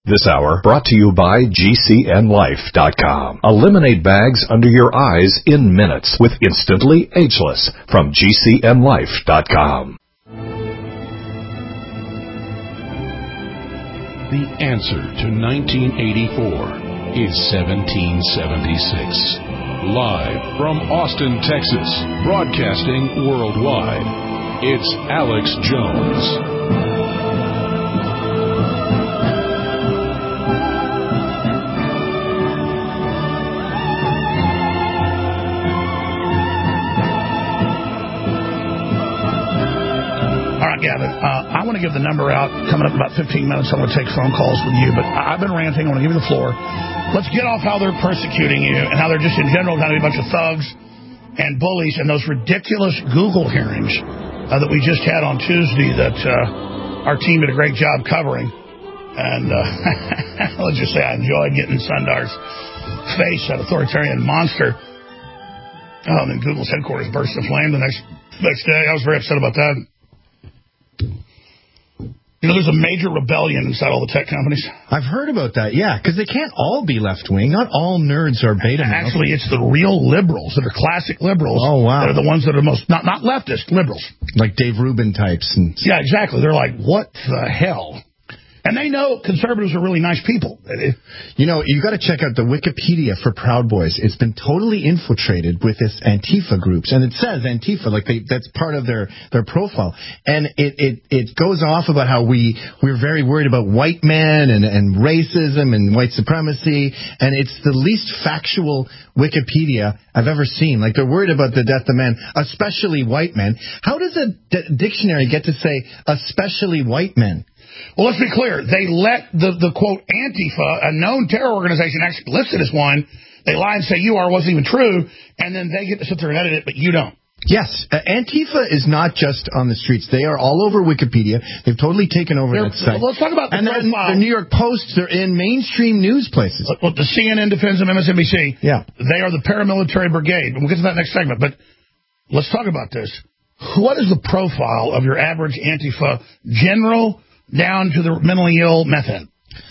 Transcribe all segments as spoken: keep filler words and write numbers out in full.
This hour brought to you by G C N Life dot com. Eliminate bags under your eyes in minutes with Instantly Ageless from G C N Life dot com. The answer to nineteen eighty-four is seventeen seventy-six. Live from Austin, Texas, broadcasting worldwide, it's Alex Jones. Gavin, uh, I want to give the number out coming up in about fifteen minutes. I'm going to take phone calls with you, but I've been ranting. I want to give you the floor. Let's get off how they're persecuting you and how they're just in general kind of a bunch of thugs and bullies and those ridiculous Google hearings uh, that we just had on Tuesday that uh, our team did a great job covering. And uh, let's just say I enjoyed getting Sundar's face, that authoritarian monster. Oh, and then Google's headquarters burst into flame the next, next day. I was very upset about that. You know, there's a major rebellion inside all the tech companies. I've heard about that, yeah, because they can't all be left-wing. Not all nerds are beta males. Actually, it's the real liberals that are classic liberals. Oh, wow. That are the ones that are most, not, not leftist, liberals. Like Dave Rubin types. And yeah, exactly. They're like, what the hell? And they know conservatives are really nice people. You know, you got to check out the Wikipedia for Proud Boys. It's been totally infiltrated with this Antifa groups, and it says Antifa, like they, that's part of their, their profile. And it, it, it goes off about how we we're very worried about white men and, and racism and white supremacy, and it's the least factual Wikipedia I've ever seen. Like they're worried about the death of men, especially white men. How does a d- dictionary get to say especially white men? Well, let's be clear. They let the, the, quote, Antifa, a known terror organization, actually listed as one. They lie and say you are, wasn't even true, and then they get to sit there and edit it, but you don't. Yes. Uh, Antifa is not just on the streets. They are all over Wikipedia. They've totally taken over they're, that site. Let's talk about the and profile. The New York Post, they're in mainstream news places. Well, the C N N defends them, M S N B C. Yeah. They are the paramilitary brigade. We'll get to that next segment, but let's talk about this. What is the profile of your average Antifa general down to the mentally ill meth head?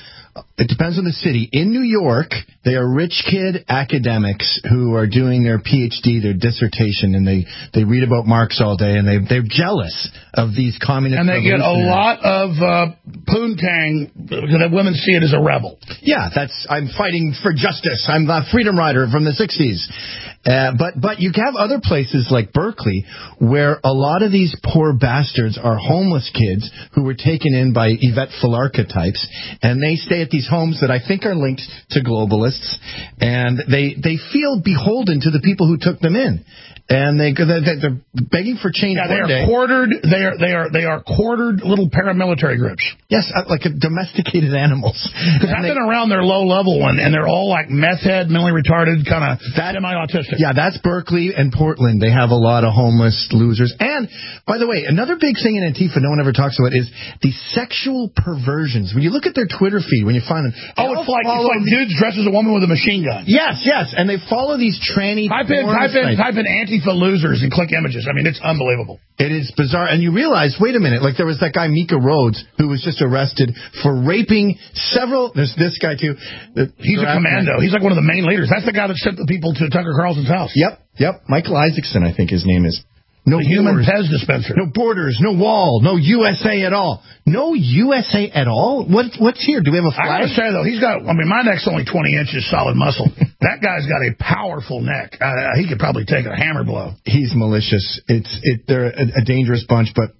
It depends on the city. In New York, they are rich kid academics who are doing their P H D, their dissertation, and they, they read about Marx all day, and they, they're jealous of these communist And they get a lot of uh, poontang because women see it as a rebel. Yeah, that's, I'm fighting for justice. I'm the freedom rider from the sixties. Uh, but but you have other places like Berkeley where a lot of these poor bastards are homeless kids who were taken in by Yvette Filarka types, and they stay at these homes that I think are linked to globalists, and they they feel beholden to the people who took them in. And they they're begging for change. Yeah, they one are day. quartered. They are they are they are quartered little paramilitary groups. Yes, like domesticated animals. Because I've been around their low level one, and they're all like meth head, mentally retarded, kind of semi-autistic. Yeah, that's Berkeley and Portland. They have a lot of homeless losers. And by the way, another big thing in Antifa no one ever talks about is the sexual perversions. When you look at their Twitter feed, when you find them, oh, it's like, it's like dudes dressed as a woman with a machine gun. Yes, yes, and they follow these tranny. Type in, type in, type in Antifa losers and click images. I mean, it's unbelievable. It is bizarre. And you realize, wait a minute, like there was that guy Mika Rhodes who was just arrested for raping several, there's this guy too. He's a commando. He's like one of the main leaders. That's the guy that sent the people to Tucker Carlson's house. Yep, yep. Michael Isaacson, I think his name is. No the human borders, Pez dispenser. No borders, no wall, no U S A at all. No U S A at all? What, what's here? Do we have a flag? I gotta say, though, he's got, I mean, my neck's only twenty inches solid muscle. That guy's got a powerful neck. Uh, he could probably take a hammer blow. He's malicious. It's it. They're a, a dangerous bunch, but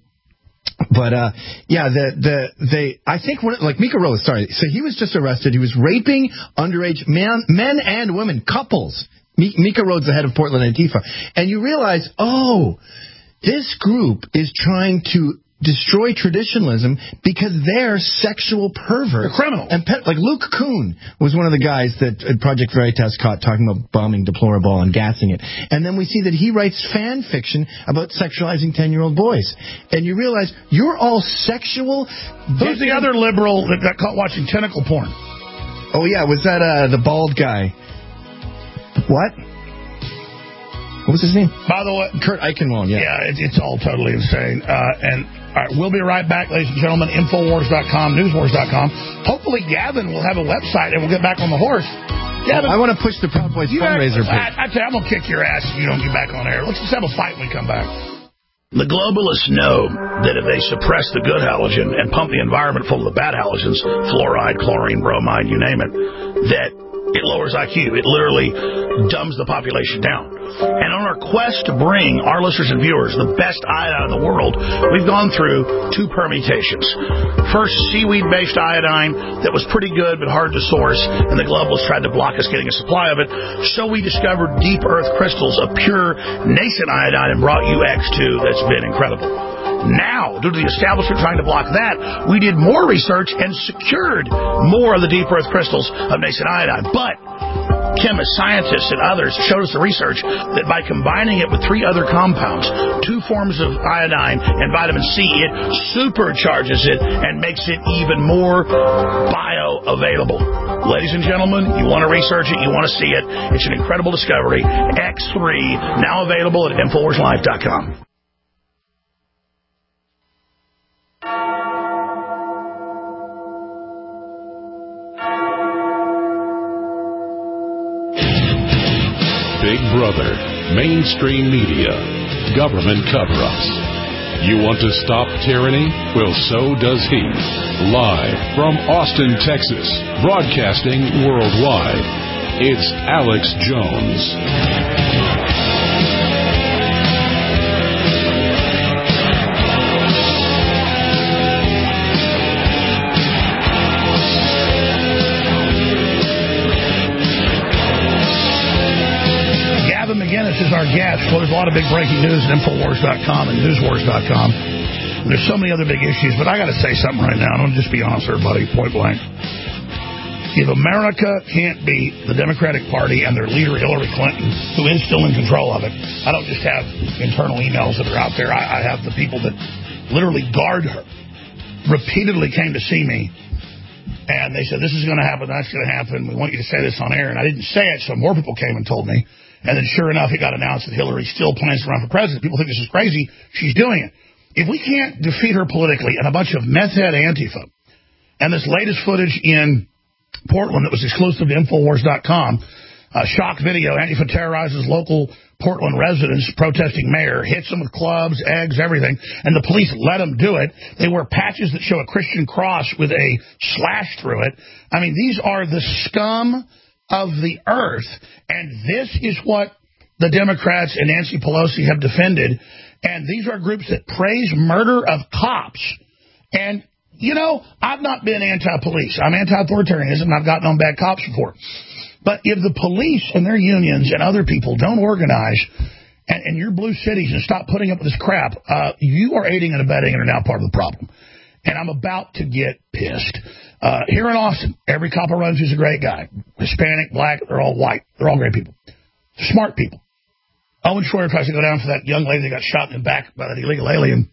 But uh, yeah, the the they I think one, like Mika Rhodes. Sorry, so he was just arrested. He was raping underage men, men and women, couples. Mika Rhodes, the head of Portland Antifa, and you realize, oh, this group is trying to destroy traditionalism because they're sexual perverts. They're criminals. And pet, like Luke Kuhn was one of the guys that at Project Veritas caught talking about bombing Deplorable and gassing it. And then we see that he writes fan fiction about sexualizing ten-year-old boys. And you realize you're all sexual. Who's the other liberal that got caught watching tentacle porn? Oh, yeah. Was that uh, the bald guy? What? What was his name? By the way, Kurt Eichenwald, yeah. Yeah, it, it's all totally insane. Uh, and All right, we'll be right back, ladies and gentlemen. Infowars dot com, Newswars dot com. Hopefully Gavin will have a website and we'll get back on the horse. Gavin, I want to push the Proud Boys fundraiser page. I, I tell you, I'm going to kick your ass if you don't get back on air. Let's just have a fight when we come back. The globalists know that if they suppress the good halogen and pump the environment full of the bad halogens, fluoride, chlorine, bromide, you name it, that it lowers I Q. It literally dumbs the population down. And on our quest to bring our listeners and viewers the best iodine in the world, we've gone through two permutations. First, seaweed-based iodine that was pretty good but hard to source, and the globalists tried to block us getting a supply of it. So we discovered deep earth crystals of pure nascent iodine and brought you X two that's been incredible. Now, due to the establishment trying to block that, we did more research and secured more of the deep earth crystals of nascent iodine. But chemists, scientists, and others showed us the research that by combining it with three other compounds, two forms of iodine and vitamin C, it supercharges it and makes it even more bioavailable. Ladies and gentlemen, you want to research it, you want to see it. It's an incredible discovery. X three, now available at Infowars Life dot com. Big Brother, mainstream media, government cover-ups. You want to stop tyranny? Well, so does he. Live from Austin, Texas, broadcasting worldwide, it's Alex Jones. McGinnis is our guest. Well, there's a lot of big breaking news at Infowars dot com and Newswars dot com. There's so many other big issues, but I got to say something right now. I'm going to just be honest with everybody, point blank. If America can't beat the Democratic Party and their leader, Hillary Clinton, who is still in control of it, I don't just have internal emails that are out there. I, I have the people that literally guard her, repeatedly came to see me, and they said, this is going to happen, that's going to happen. We want you to say this on air. And I didn't say it, so more people came and told me. And then sure enough, it got announced that Hillary still plans to run for president. People think this is crazy. She's doing it. If we can't defeat her politically and a bunch of meth head Antifa, and this latest footage in Portland that was exclusive to Infowars dot com, a shock video, Antifa terrorizes local Portland residents protesting mayor, hits them with clubs, eggs, everything, and the police let them do it. They wear patches that show a Christian cross with a slash through it. I mean, these are the scum of the earth, and this is what the Democrats and Nancy Pelosi have defended, and these are groups that praise murder of cops. And, you know, I've not been anti-police. I'm anti-authoritarianism, and I've gotten on bad cops before. But if the police and their unions and other people don't organize and, and your blue cities and stop putting up with this crap, uh, you are aiding and abetting and are now part of the problem. And I'm about to get pissed. Uh, here in Austin, every cop I run to is a great guy. Hispanic, black, they're all white. They're all great people. Smart people. Owen Schroyer tries to go down for that young lady that got shot in the back by that illegal alien.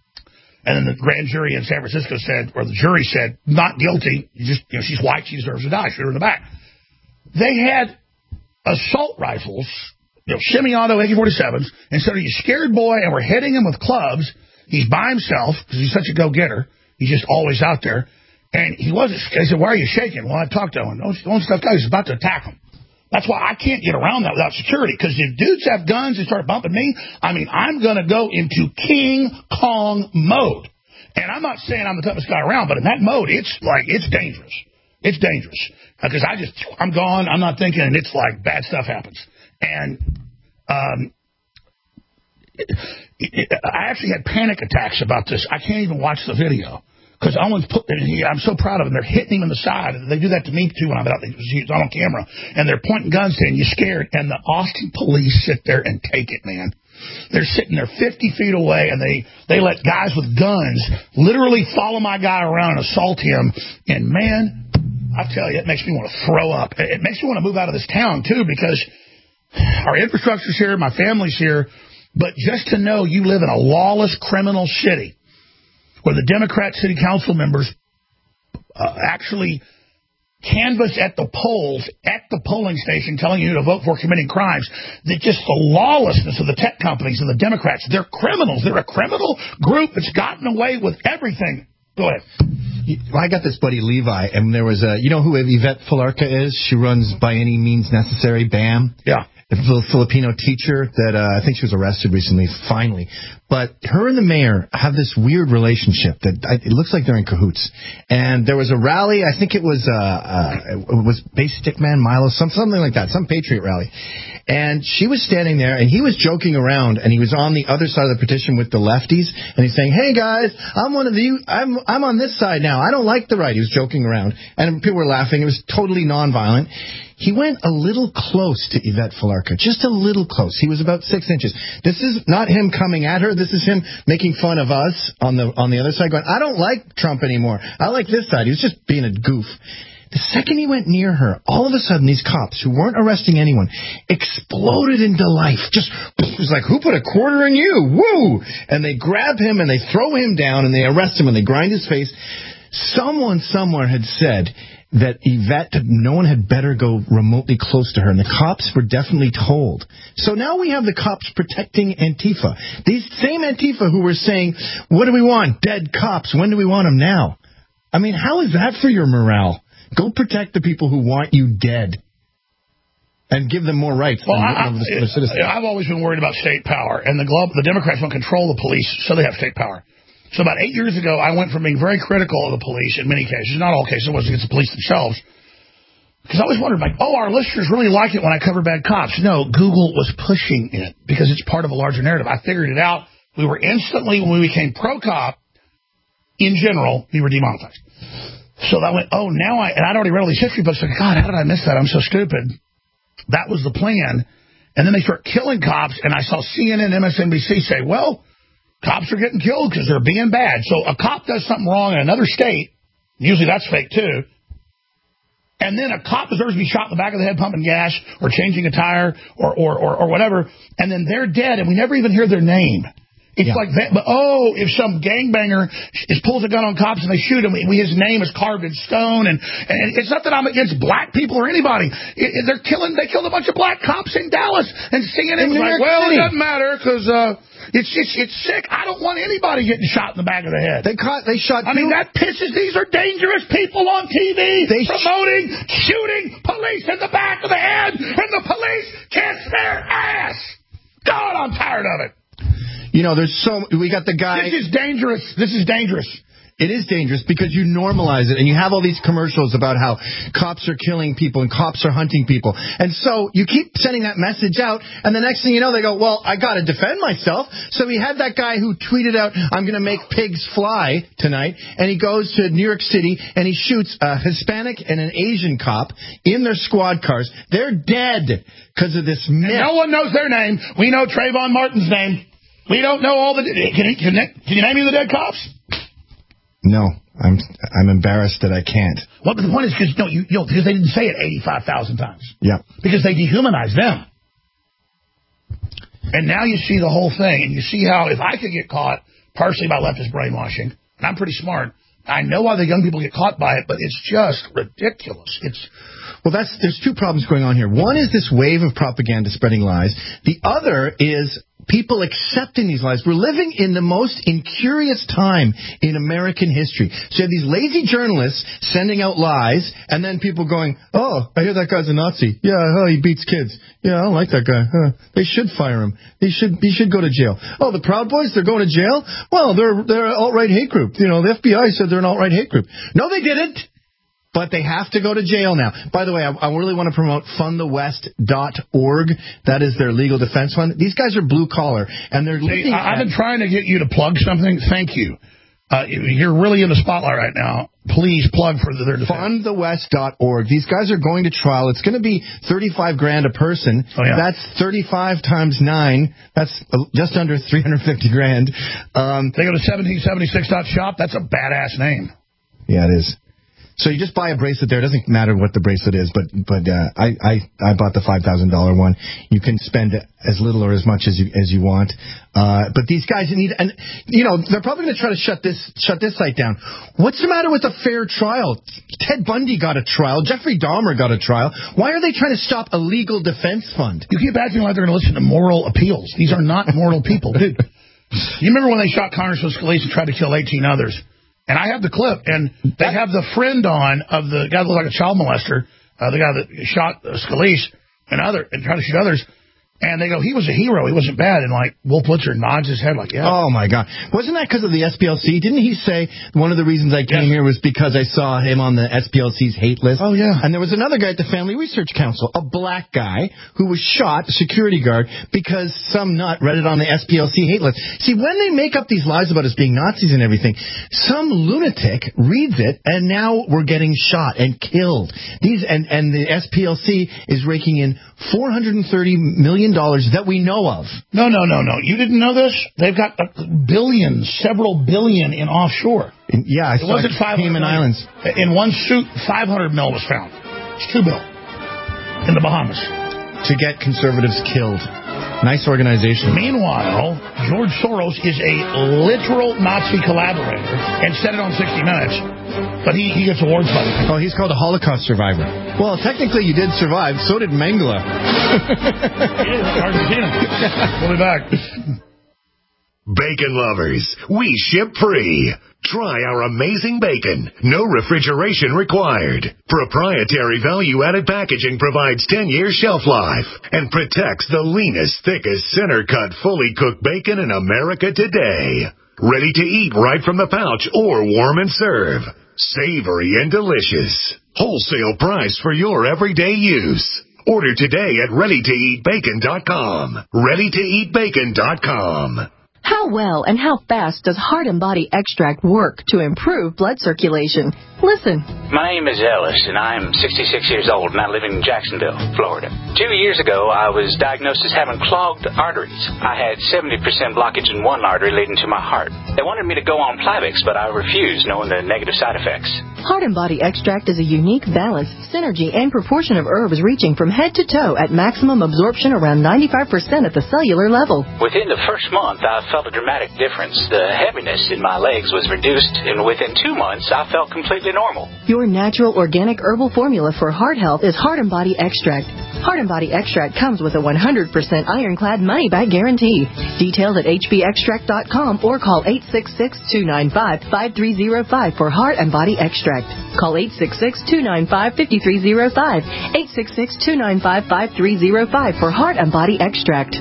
And then the grand jury in San Francisco said, or the jury said, not guilty. You just, you know, she's white, she deserves to die. Shoot her in the back. They had assault rifles, you know, semi-auto A K forty-sevens, and so he's a scared boy, and we're hitting him with clubs. He's by himself, because he's such a go-getter. He's just always out there. And he wasn't, I said, why are you shaking? Well, I talked to him. Don't, don't stuff guys. He's about to attack him. That's why I can't get around that without security, because if dudes have guns and start bumping me, I mean, I'm going to go into King Kong mode. And I'm not saying I'm the toughest guy around, but in that mode, it's like, it's dangerous. It's dangerous. Because I just, I'm gone, I'm not thinking, and it's like bad stuff happens. And um, it, it, I actually had panic attacks about this. I can't even watch the video. Because Owen's put, he, I'm so proud of him. They're hitting him in the side. They do that to me, too, when I'm out. He's on camera. And they're pointing guns to him. You're scared. And the Austin police sit there and take it, man. They're sitting there fifty feet away, and they, they let guys with guns literally follow my guy around and assault him. And, man, I tell you, it makes me want to throw up. It makes me want to move out of this town, too, because our infrastructure's here, my family's here. But just to know you live in a lawless criminal city, where the Democrat city council members uh, actually canvass at the polls, at the polling station, telling you to vote for committing crimes, that just the lawlessness of the tech companies and the Democrats, they're criminals. They're a criminal group that's gotten away with everything. Go ahead. I got this buddy Levi, and there was a, you know who Yvette Filarca is? She runs By Any Means Necessary, BAM. Yeah. A Filipino teacher that uh, I think she was arrested recently, finally. But her and the mayor have this weird relationship that I, it looks like they're in cahoots. And there was a rally, I think it was uh, uh, it was Base Stickman Milo, some, something like that, some patriot rally. And she was standing there, and he was joking around, and he was on the other side of the petition with the lefties, and he's saying, "Hey guys, I'm one of the, I'm I'm on this side now. I don't like the right." He was joking around, and people were laughing. It was totally nonviolent. He went a little close to Yvette Filarca, just a little close. He was about six inches. This is not him coming at her. This is him making fun of us on the on the other side, going, "I don't like Trump anymore. I like this side." He was just being a goof. The second he went near her, all of a sudden these cops, who weren't arresting anyone, exploded into life. Just, it was like, "Who put a quarter in you? Woo!" And they grab him and they throw him down and they arrest him and they grind his face. Someone somewhere had said that Yvette, no one had better go remotely close to her, and the cops were definitely told. So now we have the cops protecting Antifa. These same Antifa who were saying, "What do we want? Dead cops. When do we want them now?" I mean, how is that for your morale? Go protect the people who want you dead and give them more rights. Well, than I, the other citizens. I've always been worried about state power, and the, Globe, the Democrats want to control the police, so they have state power. So about eight years ago, I went from being very critical of the police in many cases, not all cases, it was against the police themselves, because I always wondered, like, oh, our listeners really like it when I cover bad cops. No, Google was pushing it because it's part of a larger narrative. I figured it out. We were instantly, when we became pro-cop, in general, we were demonetized. So I went, oh, now I, and I'd already read all these history books, like, God, how did I miss that? I'm so stupid. That was the plan. And then they start killing cops, and I saw C N N, M S N B C say, well, cops are getting killed because they're being bad. So a cop does something wrong in another state, usually that's fake too, and then a cop deserves to be shot in the back of the head pumping gas or changing a tire or, or, or, or whatever, and then they're dead, and we never even hear their name. It's yeah. like that, but oh, if some gangbanger is pulls a gun on cops and they shoot him, we, his name is carved in stone, and, and it's not that I'm against black people or anybody. It, it, they're killing, they killed a bunch of black cops in Dallas, and C N N was like, well, it doesn't matter because uh, it's just it's sick. I don't want anybody getting shot in the back of the head. They caught, they shot. I mean, that pisses. These are dangerous people on T V they promoting sh shooting police in the back of the head, and the police can't spare ass. God, I'm tired of it. You know, there's so... We got the guy... This is dangerous. This is dangerous. It is dangerous because you normalize it, and you have all these commercials about how cops are killing people and cops are hunting people. And so you keep sending that message out, and the next thing you know, they go, well, I got to defend myself. So we had that guy who tweeted out, I'm going to make pigs fly tonight, and he goes to New York City, and he shoots a Hispanic and an Asian cop in their squad cars. They're dead because of this myth. And no one knows their name. We know Trayvon Martin's name. We don't know all the... Can you, can, can you name me the dead cops? No, I'm I'm embarrassed that I can't. Well, but the point is because no, you, you know, because they didn't say it eighty-five thousand times. Yeah. Because they dehumanized them. And now you see the whole thing, and you see how if I could get caught partially by leftist brainwashing, and I'm pretty smart, I know why the young people get caught by it, but it's just ridiculous. It's well, that's there's two problems going on here. One is this wave of propaganda spreading lies. The other is people accepting these lies. We're living in the most incurious time in American history. So you have these lazy journalists sending out lies, and then people going, oh, I hear that guy's a Nazi. Yeah, oh, he beats kids. Yeah, I don't like that guy. Huh. They should fire him. They should he should go to jail. Oh, the Proud Boys, they're going to jail? Well, they're, they're an alt-right hate group. You know, the F B I said they're an alt-right hate group. No, they didn't. But they have to go to jail now. By the way, I, I really want to promote fund the west dot org. That is their legal defense fund. These guys are blue collar, and they're. See, I, I've been trying to get you to plug something. Thank you. Uh, you're really in the spotlight right now. Please plug for their defense. fund the west dot org. These guys are going to trial. It's going to be thirty-five grand a person. Oh, yeah. That's thirty-five times nine. That's just under three hundred fifty grand. Um, they go to seventeen seventy-six dot shop. That's a badass name. Yeah, it is. So you just buy a bracelet there. It doesn't matter what the bracelet is, but but uh, I, I I bought the five thousand dollars one. You can spend as little or as much as you as you want. Uh, but these guys need, and you know, they're probably going to try to shut this shut this site down. What's the matter with a fair trial? Ted Bundy got a trial. Jeffrey Dahmer got a trial. Why are they trying to stop a legal defense fund? You keep acting like they're going to listen to moral appeals. These are not moral people, dude. You remember when they shot Congressman Scalise and tried to kill eighteen others? And I have the clip, and they have the friend on of the guy that looked like a child molester, uh, the guy that shot uh, Scalise and other and tried to shoot others. And they go, he was a hero. He wasn't bad. And, like, Wolf Blitzer nods his head like, yeah. Oh, my God. Wasn't that because of the S P L C? Didn't he say one of the reasons I came yes. here was because I saw him on the S P L C's hate list? Oh, yeah. And there was another guy at the Family Research Council, a black guy, who was shot, a security guard, because some nut read it on the S P L C hate list. See, when they make up these lies about us being Nazis and everything, some lunatic reads it, and now we're getting shot and killed. These and, and the S P L C is raking in four hundred thirty million dollars that we know of. No, no, no, no. You didn't know this? They've got billions, several billion in offshore. In, yeah, I it saw wasn't five hundred Cayman Islands. In one suit, five hundred mil was found. It's two bill in the Bahamas. To get conservatives killed. Nice organization. Meanwhile, George Soros is a literal Nazi collaborator and said it on sixty minutes, but he, he gets awards by the people. Oh, he's called a Holocaust survivor. Well, technically you did survive. So did Mengele. He did. Argentina. We'll be back. Bacon lovers, we ship free. Try our amazing bacon. No refrigeration required. Proprietary value-added packaging provides ten years shelf life and protects the leanest, thickest, center-cut, fully cooked bacon in America today. Ready to eat right from the pouch or warm and serve. Savory and delicious. Wholesale price for your everyday use. Order today at ready to eat bacon dot com. ready to eat bacon dot com. How well and how fast does Heart and Body Extract work to improve blood circulation? Listen. My name is Ellis, and I'm sixty-six years old, and I live in Jacksonville, Florida. Two years ago, I was diagnosed as having clogged arteries. I had seventy percent blockage in one artery leading to my heart. They wanted me to go on Plavix, but I refused, knowing the negative side effects. Heart and Body Extract is a unique balance, synergy, and proportion of herbs reaching from head to toe at maximum absorption around ninety-five percent at the cellular level. Within the first month, I felt a dramatic difference. The heaviness in my legs was reduced, and within two months, I felt completely normal. Your natural organic herbal formula for heart health is Heart and Body Extract. Heart and Body Extract comes with a one hundred percent ironclad money-back guarantee. Details at h b extract dot com or call eight six six, two nine five, five three zero five for Heart and Body Extract. Call eight six six, two nine five, five three zero five, eight six six, two nine five, five three zero five for Heart and Body Extract.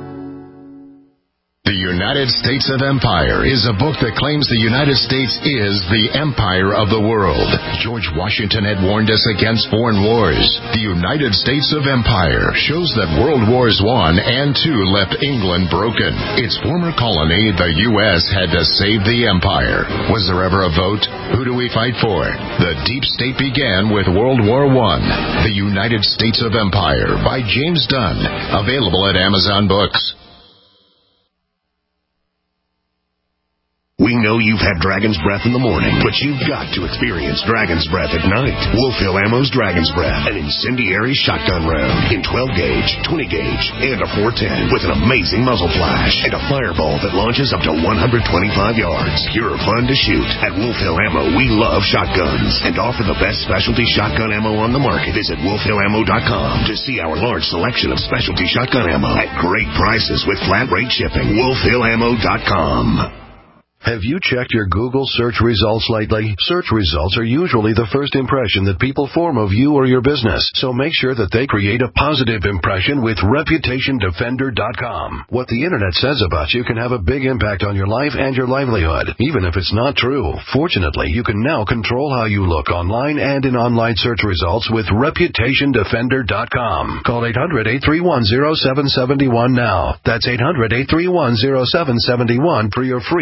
The United States of Empire is a book that claims the United States is the empire of the world. George Washington had warned us against foreign wars. The United States of Empire shows that World Wars One and Two left England broken. Its former colony, the U S, had to save the empire. Was there ever a vote? Who do we fight for? The deep state began with World War One. The United States of Empire by James Dunn. Available at Amazon Books. We know you've had Dragon's Breath in the morning, but you've got to experience Dragon's Breath at night. Wolf Hill Ammo's Dragon's Breath, an incendiary shotgun round in twelve gauge, twenty gauge, and a four ten with an amazing muzzle flash and a fireball that launches up to one hundred twenty-five yards. Pure fun to shoot. At Wolf Hill Ammo, we love shotguns and offer the best specialty shotgun ammo on the market. Visit wolf hill ammo dot com to see our large selection of specialty shotgun ammo at great prices with flat rate shipping. wolf hill ammo dot com. Have you checked your Google search results lately? Search results are usually the first impression that people form of you or your business, so make sure that they create a positive impression with reputation defender dot com. What the internet says about you can have a big impact on your life and your livelihood, even if it's not true. Fortunately, you can now control how you look online and in online search results with reputation defender dot com. Call eight hundred, eight three one, zero seven seven one now. That's eight hundred, eight three one, zero seven seven one for your free reputation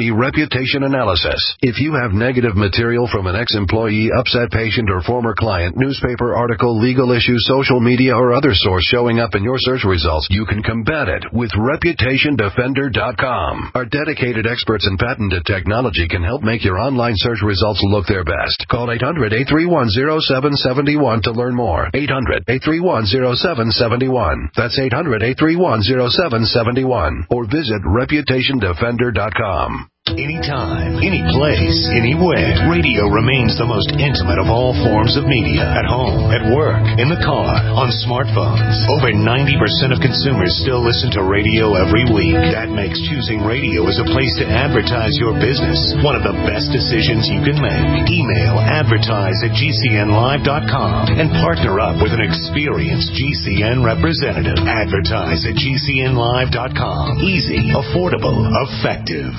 reputation analysis. If you have negative material from an ex-employee, upset patient, or former client, newspaper article, legal issue, social media, or other source showing up in your search results, you can combat it with reputation defender dot com. Our dedicated experts in patented technology can help make your online search results look their best. Call eight hundred, eight three one, zero seven seven one to learn more. eight hundred, eight three one, zero seven seven one. That's eight hundred, eight three one, zero seven seven one. Or visit reputation defender dot com. Anytime, any place, anywhere, radio remains the most intimate of all forms of media. At home, at work, in the car, on smartphones. Over ninety percent of consumers still listen to radio every week. That makes choosing radio as a place to advertise your business one of the best decisions you can make. Email advertise at G C N live dot com and partner up with an experienced G C N representative. Advertise at G C N live dot com. Easy, affordable, effective.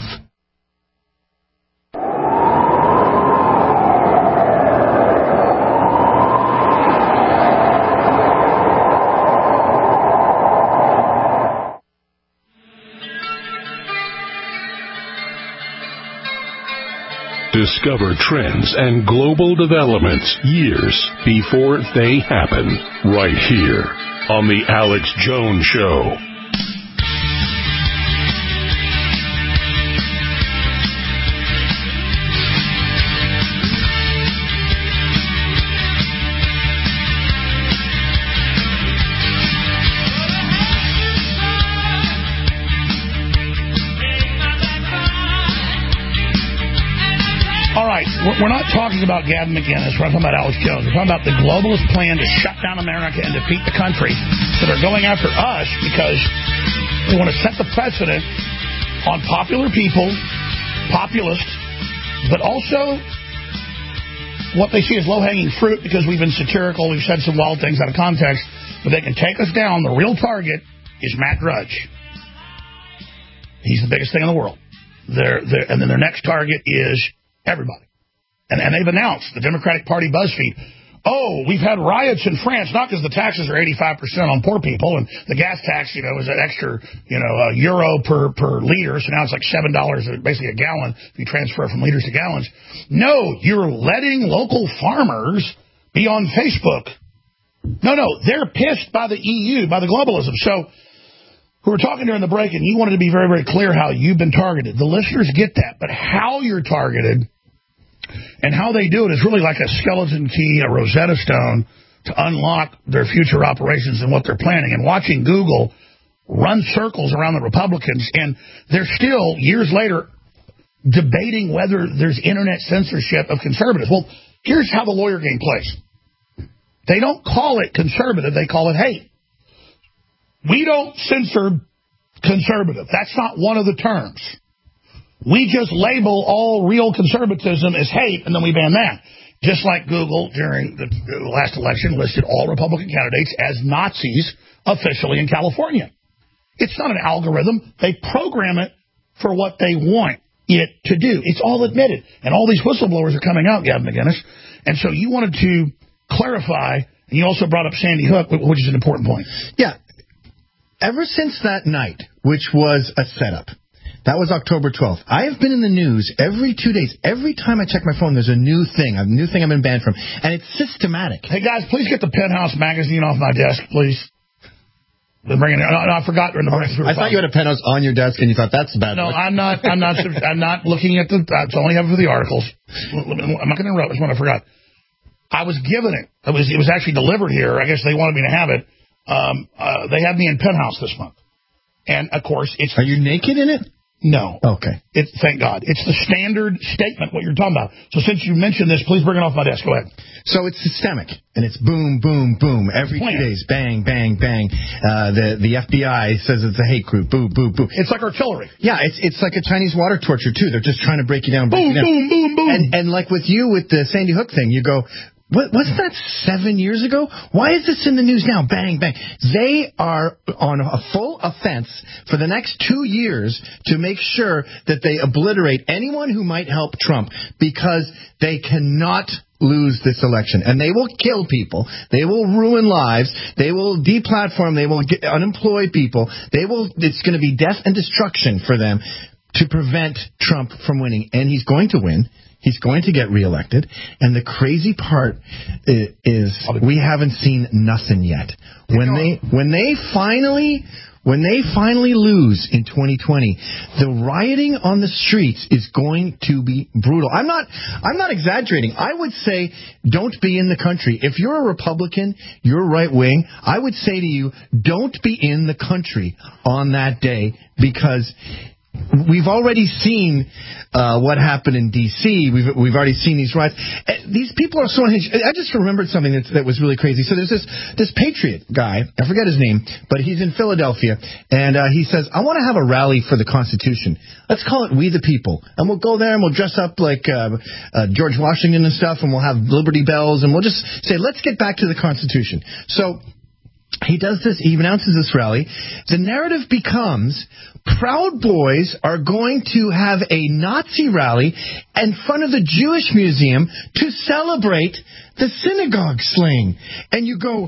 Discover trends and global developments years before they happen, right here on The Alex Jones Show. We're not talking about Gavin McInnes. We're not talking about Alex Jones. We're talking about the globalist plan to shut down America and defeat the country. So they're going after us because they want to set the precedent on popular people, populists, but also what they see as low-hanging fruit because we've been satirical, we've said some wild things out of context, but they can take us down. The real target is Matt Drudge. He's the biggest thing in the world. They're, they're, and then their next target is everybody. And, and they've announced, the Democratic Party BuzzFeed, oh, we've had riots in France, not because the taxes are eighty-five percent on poor people, and the gas tax, you know, is an extra, you know, uh, euro per, per liter, so now it's like seven dollars, basically a gallon, if you transfer from liters to gallons. No, you're letting local farmers be on Facebook. No, no, they're pissed by the E U, by the globalism. So we were talking during the break, and you wanted to be very, very clear how you've been targeted. The listeners get that, but how you're targeted and how they do it is really like a skeleton key, a Rosetta Stone to unlock their future operations and what they're planning. And watching Google run circles around the Republicans, and they're still, years later, debating whether there's internet censorship of conservatives. Well, here's how the lawyer game plays. They don't call it conservative, they call it hate. We don't censor conservative. That's not one of the terms. We just label all real conservatism as hate, and then we ban that. Just like Google, during the last election, listed all Republican candidates as Nazis officially in California. It's not an algorithm. They program it for what they want it to do. It's all admitted. And all these whistleblowers are coming out, Gavin McInnes. And so you wanted to clarify, and you also brought up Sandy Hook, which is an important point. Yeah. Ever since that night, which was a setup, that was October twelfth. I have been in the news every two days. Every time I check my phone, there's a new thing, a new thing I've been banned from. And it's systematic. Hey, guys, please get the Penthouse magazine off my desk, please. They're bringing it. No, no, I forgot. During the break. I thought you had a Penthouse on your desk, and you thought that's bad. No, I'm not. I'm not. I'm not looking at the. I only have it for the articles. I'm not going to interrupt. That's what I forgot. I was given it. It was. It was actually delivered here. I guess they wanted me to have it. Um, uh, they had me in Penthouse this month, and of course, it's. Are you naked in it? No. Okay. It, thank God. It's the standard statement, what you're talking about. So since you mentioned this, please bring it off my desk. Go ahead. So it's systemic, and it's boom, boom, boom. Every two days, bang, bang, bang. Uh, the the F B I says it's a hate group. Boo, boo, boo. It's like artillery. Yeah, it's it's like a Chinese water torture, too. They're just trying to break you down. Break boom, you down. boom, boom, boom. And, and like with you, with the Sandy Hook thing, you go, What, wasn't that seven years ago? Why is this in the news now? Bang, bang. They are on a full offense for the next two years to make sure that they obliterate anyone who might help Trump, because they cannot lose this election. And they will kill people. They will ruin lives. They will deplatform. They will get unemployed people. They will. It's going to be death and destruction for them. to prevent Trump from winning. And he's going to win. He's going to get reelected. And the crazy part is, is we haven't seen nothing yet. When they when they finally when they finally lose in twenty twenty, the rioting on the streets is going to be brutal. I'm not I'm not exaggerating. I would say don't be in the country. If you're a Republican, you're right wing, I would say to you, don't be in the country on that day, because we've already seen uh, what happened in D C We've we've already seen these riots. Uh, these people are so unhinged. I just remembered something that, that was really crazy. So there's this this Patriot guy. I forget his name, but he's in Philadelphia, and uh, he says, "I want to have a rally for the Constitution. Let's call it We the People, and we'll go there and we'll dress up like uh, uh, George Washington and stuff, and we'll have Liberty Bells, and we'll just say, let's get back to the Constitution." So he does this, he announces this rally. The narrative becomes Proud Boys are going to have a Nazi rally in front of the Jewish Museum to celebrate the synagogue slaying. And you go,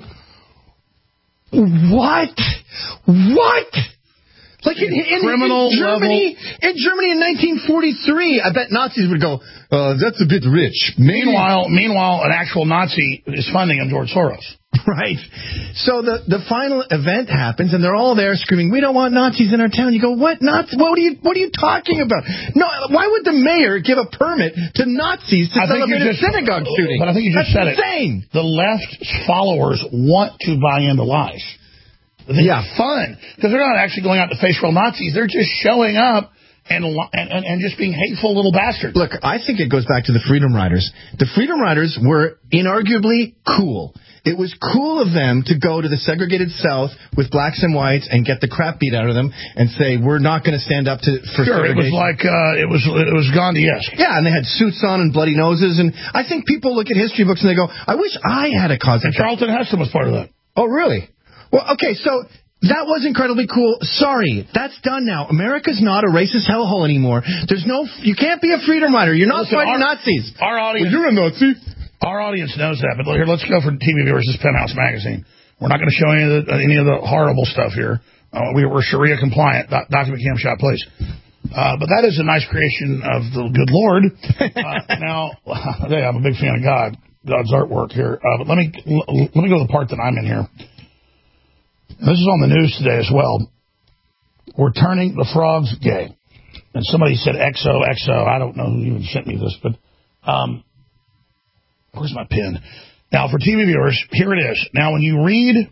what? What? Like in, in, Criminal in Germany, level. in Germany in nineteen forty-three, I bet Nazis would go, uh, that's a bit rich. Maybe. Meanwhile, meanwhile, an actual Nazi is funding him, George Soros. Right. So the, the final event happens, and they're all there screaming, "We don't want Nazis in our town." You go, what Nazis? What are you What are you talking about? No, why would the mayor give a permit to Nazis to I celebrate a just, synagogue shooting? But I think you just That's said insane. it. The left followers want to buy into lies. It's yeah. fun, because they're not actually going out to face real Nazis. They're just showing up and, and and just being hateful little bastards. Look, I think it goes back to the Freedom Riders. The Freedom Riders were inarguably cool. It was cool of them to go to the segregated South with blacks and whites and get the crap beat out of them and say, we're not going to stand up to for sure, segregation. It was like, uh, it was it was Gandhi-esque. Yeah, and they had suits on and bloody noses. And I think people look at history books and they go, I wish I had a cause. And Charlton Heston was part of that. Oh, really? Well, okay, so that was incredibly cool. Sorry, that's done now. America's not a racist hellhole anymore. There's no, you can't be a freedom rider. You're not Listen, fighting our, Nazis. Our audience, well, you're a Nazi. Our audience knows that. But here, let's go for T V viewers. This Penthouse Magazine. We're not going to show any of the any of the horrible stuff here. Uh, we, we're Sharia compliant. Do, Doctor McCam shot, please. Uh, but that is a nice creation of the good Lord. Uh, now, hey, I'm a big fan of God, God's artwork here. Uh, but let me let me go to the part that I'm in here. This is on the news today as well. We're turning the frogs gay. And somebody said X O X O. I don't know who even sent me this, but um, where's my pen? Now, for T V viewers, here it is. Now, when you read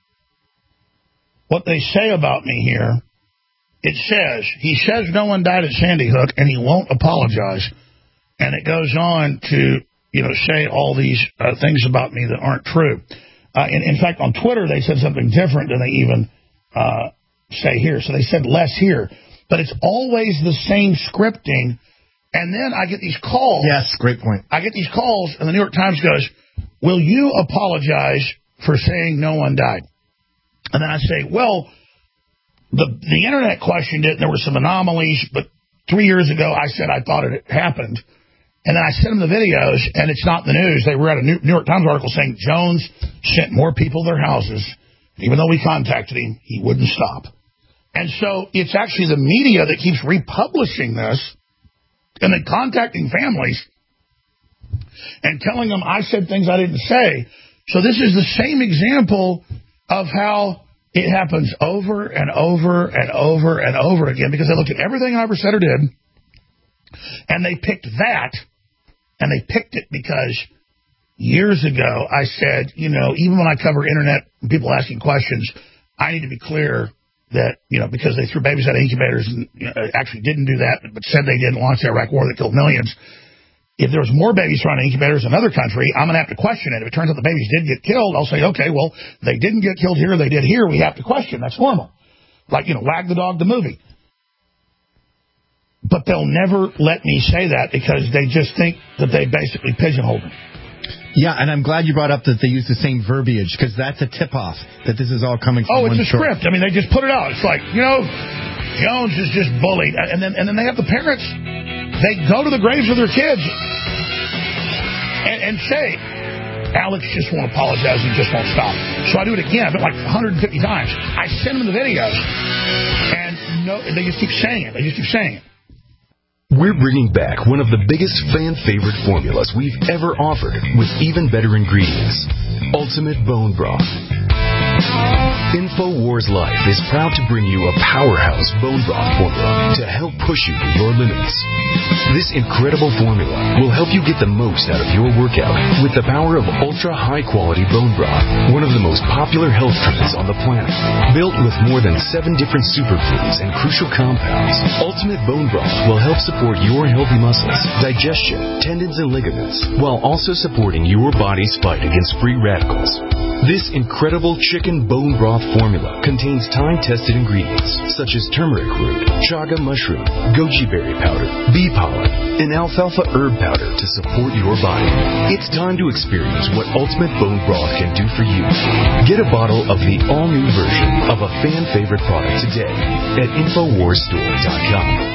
what they say about me here, it says, he says no one died at Sandy Hook, and he won't apologize. And it goes on to, you know, say all these uh, things about me that aren't true. Uh, in, in fact, on Twitter, they said something different than they even uh, say here. So they said less here. But it's always the same scripting. And then I get these calls. Yes, great point. I get these calls, and the New York Times goes, will you apologize for saying no one died? And then I say, well, the the Internet questioned it, and there were some anomalies, but three years ago I said I thought it happened. And then I sent them the videos, and it's not in the news. They were at a New York Times article saying Jones sent more people to their houses. Even though we contacted him, he wouldn't stop. And so it's actually the media that keeps republishing this, and then contacting families and telling them I said things I didn't say. So this is the same example of how it happens over and over and over and over again, because they looked at everything I ever said or did, and they picked that, and they picked it because years ago I said, you know, even when I cover Internet, people asking questions, I need to be clear that, you know, because they threw babies out of incubators and you know, actually didn't do that, but said they did launch the Iraq war that killed millions. If there was more babies thrown in incubators in another country, I'm going to have to question it. If it turns out the babies did get killed, I'll say, okay, well, they didn't get killed here, they did here, we have to question. That's normal. Like, you know, Wag the Dog, the movie. But they'll never let me say that because they just think that they basically pigeonholed me. Yeah, and I'm glad you brought up that they use the same verbiage, because that's a tip-off that this is all coming from Oh, one it's a source. script. I mean, they just put it out. It's like, you know, Jones is just bullied. And then and then they have the parents, they go to the graves of their kids and, and say, Alex just won't apologize, he just won't stop. So I do it again, but like one hundred fifty times. I send them the videos, and no, they just keep saying it. They just keep saying it. We're bringing back one of the biggest fan-favorite formulas we've ever offered with even better ingredients. Ultimate Bone Broth. InfoWars Life is proud to bring you a powerhouse bone broth formula to help push you to your limits. This incredible formula will help you get the most out of your workout with the power of ultra high-quality bone broth, one of the most popular health trends on the planet. Built with more than seven different superfoods and crucial compounds, Ultimate Bone Broth will help support your healthy muscles, digestion, tendons, and ligaments, while also supporting your body's fight against free radicals. This incredible chicken bone broth formula contains time-tested ingredients such as turmeric root, chaga mushroom, goji berry powder, bee pollen, and alfalfa herb powder to support your body. It's time to experience what Ultimate Bone Broth can do for you. Get a bottle of the all-new version of a fan-favorite product today at Infowars Store dot com.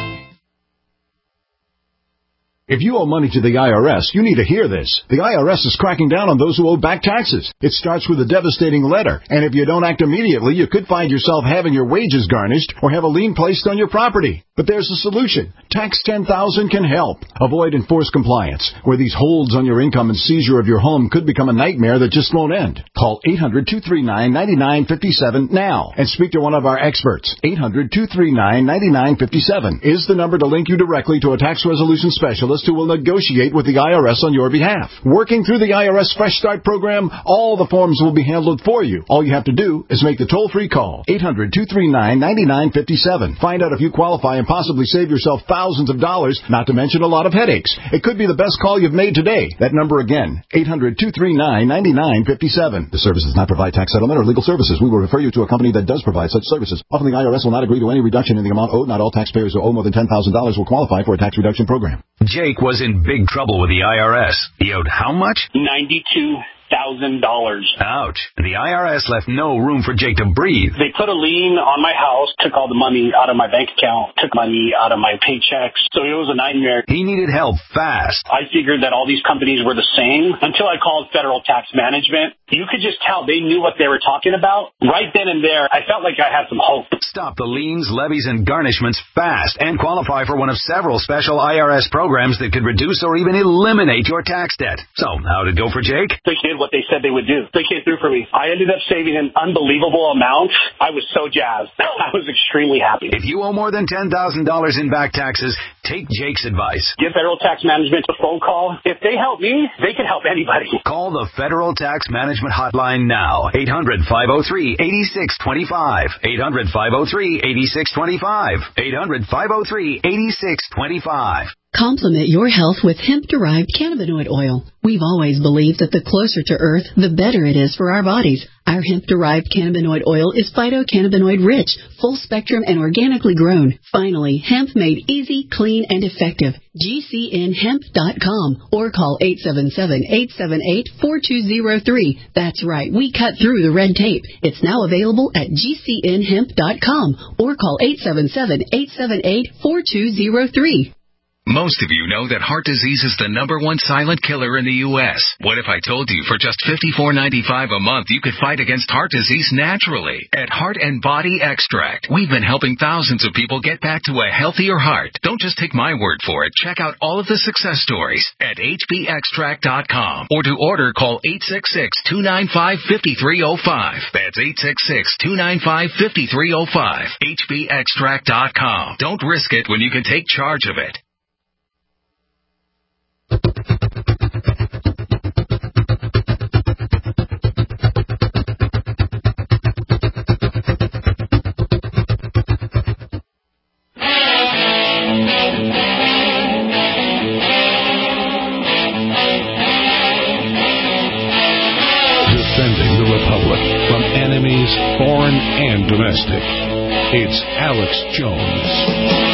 If you owe money to the I R S, you need to hear this. The I R S is cracking down on those who owe back taxes. It starts with a devastating letter, and if you don't act immediately, you could find yourself having your wages garnished or have a lien placed on your property. But there's a solution. Tax ten thousand can help. Avoid enforced compliance, where these holds on your income and seizure of your home could become a nightmare that just won't end. Call eight hundred, two three nine, nine nine five seven now and speak to one of our experts. eight hundred, two three nine, nine nine five seven is the number to link you directly to a tax resolution specialist who will negotiate with the I R S on your behalf. Working through the I R S Fresh Start program, all the forms will be handled for you. All you have to do is make the toll-free call. eight hundred, two three nine, nine nine five seven. Find out if you qualify and possibly save yourself thousands of dollars, not to mention a lot of headaches. It could be the best call you've made today. That number again, eight hundred, two three nine, nine nine five seven. The service does not provide tax settlement or legal services. We will refer you to a company that does provide such services. Often the I R S will not agree to any reduction in the amount owed. Not all taxpayers who owe more than ten thousand dollars will qualify for a tax reduction program. Jake was in big trouble with the I R S. He owed how much? ninety-two thousand dollars. Ouch. The I R S left no room for Jake to breathe. They put a lien on my house, took all the money out of my bank account, took money out of my paychecks. So it was a nightmare. He needed help fast. I figured that all these companies were the same until I called Federal Tax Management. You could just tell they knew what they were talking about. Right then and there, I felt like I had some hope. Stop the liens, levies, and garnishments fast and qualify for one of several special I R S programs that could reduce or even eliminate your tax debt. So, how'd it go for Jake? They did what they said they would do. They came through for me. I ended up saving an unbelievable amount. I was so jazzed. I was extremely happy. If you owe more than ten thousand dollars in back taxes, take Jake's advice. Give Federal Tax Management a phone call. If they help me, they can help anybody. Call the Federal Tax Management Hotline now. eight hundred, five oh three, eight six two five. eight hundred, five oh three, eight six two five. eight hundred, five oh three, eight six two five. Complement your health with hemp-derived cannabinoid oil. We've always believed that the closer to Earth, the better it is for our bodies. Our hemp-derived cannabinoid oil is phytocannabinoid rich, full-spectrum, and organically grown. Finally, hemp made easy, clean, and effective. G C N hemp dot com or call eight seven seven, eight seven eight, four two zero three. That's right, we cut through the red tape. It's now available at G C N hemp dot com or call eight seven seven, eight seven eight, four two zero three. Most of you know that heart disease is the number one silent killer in the U S What if I told you for just fifty-four ninety-five a month you could fight against heart disease naturally? At Heart and Body Extract, we've been helping thousands of people get back to a healthier heart. Don't just take my word for it. Check out all of the success stories at H B extract dot com or to order call eight six six, two nine five, five three zero five. That's eight six six, two nine five, five three zero five. H B extract dot com. Don't risk it when you can take charge of it. Defending the Republic from enemies, foreign and domestic. It's Alex Jones.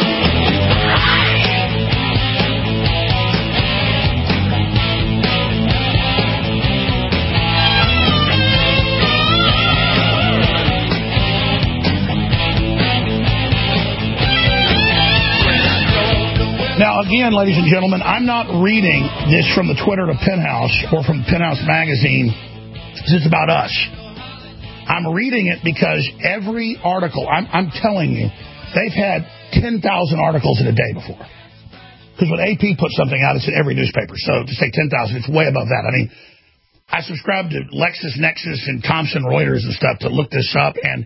Now, again, ladies and gentlemen, I'm not reading this from the Twitter to Penthouse or from Penthouse Magazine. This is about us. I'm reading it because every article, I'm, I'm telling you, they've had ten thousand articles in a day before. Because when A P puts something out, it's in every newspaper. So to say ten thousand, it's way above that. I mean, I subscribe to LexisNexis and Thomson Reuters and stuff to look this up, and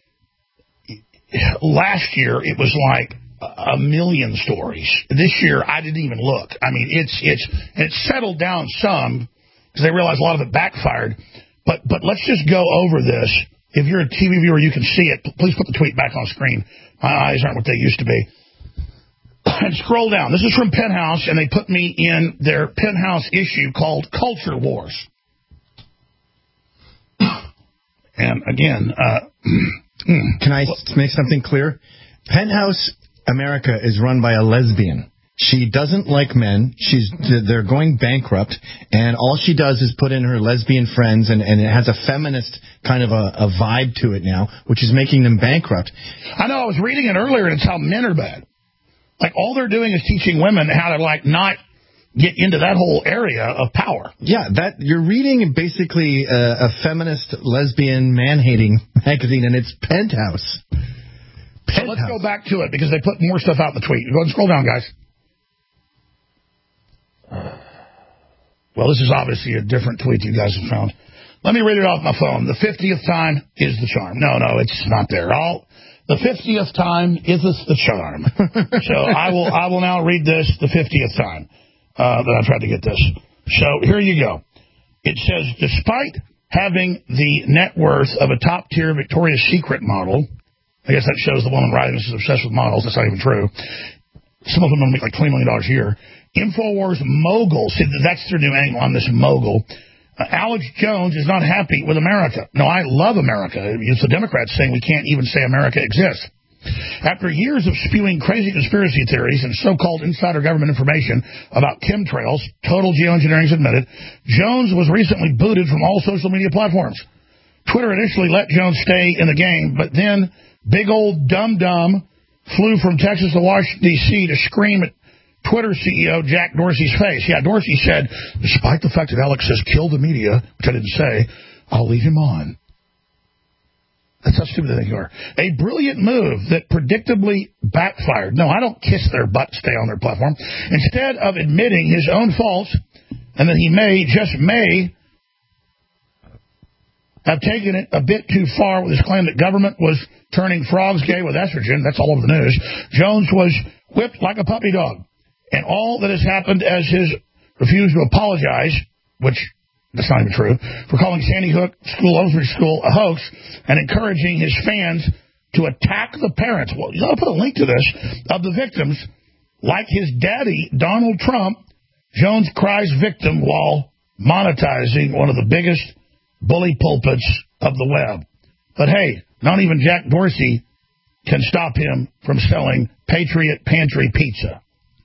last year it was like a million stories. This year I didn't even look. I mean, it's it's and it's settled down some because they realized a lot of it backfired. But but let's just go over this. If you're a T V viewer, you can see it. Please put the tweet back on screen. My eyes aren't what they used to be. And scroll down. This is from Penthouse, and they put me in their Penthouse issue called Culture Wars. And again, uh, can I make something clear? Penthouse America is run by a lesbian. She doesn't like men. She's they're going bankrupt, and all she does is put in her lesbian friends, and, and it has a feminist kind of a, a vibe to it now, which is making them bankrupt. I know. I was reading it earlier, and it's how men are bad. Like, all they're doing is teaching women how to, like, not get into that whole area of power. Yeah, that you're reading basically a, a feminist, lesbian, man-hating magazine, and it's Penthouse. Penthouse. So let's go back to it, because they put more stuff out in the tweet. Go ahead and scroll down, guys. Well, this is obviously a different tweet you guys have found. Let me read it off my phone. The fiftieth time is the charm. No, no, it's not there. I'll... The fiftieth time is the charm. So I will I will now read this the fiftieth time uh, that I tried to get this. So here you go. It says, despite having the net worth of a top-tier Victoria's Secret model, I guess that shows the woman writing this is obsessed with models. That's not even true. Some of them make like twenty million dollars a year. InfoWars mogul. See, that's their new angle on this mogul. Uh, Alex Jones is not happy with America. No, I love America. It's the Democrats saying we can't even say America exists. After years of spewing crazy conspiracy theories and so-called insider government information about chemtrails, total geoengineering is admitted, Jones was recently booted from all social media platforms. Twitter initially let Jones stay in the game, but then big old dum-dum flew from Texas to Washington, D C to scream at Twitter C E O Jack Dorsey's face. Yeah, Dorsey said, despite the fact that Alex says kill the media, which I didn't say, I'll leave him on. That's how stupid they think you are. A brilliant move that predictably backfired. No, I don't kiss their butt, stay on their platform. Instead of admitting his own faults, and that he may, just may, have taken it a bit too far with his claim that government was turning frogs gay with estrogen. That's all over the news. Jones was whipped like a puppy dog. And all that has happened as his refusal to apologize, which that's not even true, for calling Sandy Hook School, Elementary School, a hoax, and encouraging his fans to attack the parents. Well, you got to put a link to this, of the victims. Like his daddy, Donald Trump, Jones cries victim while monetizing one of the biggest bully pulpits of the web. But hey, not even Jack Dorsey can stop him from selling Patriot Pantry pizza.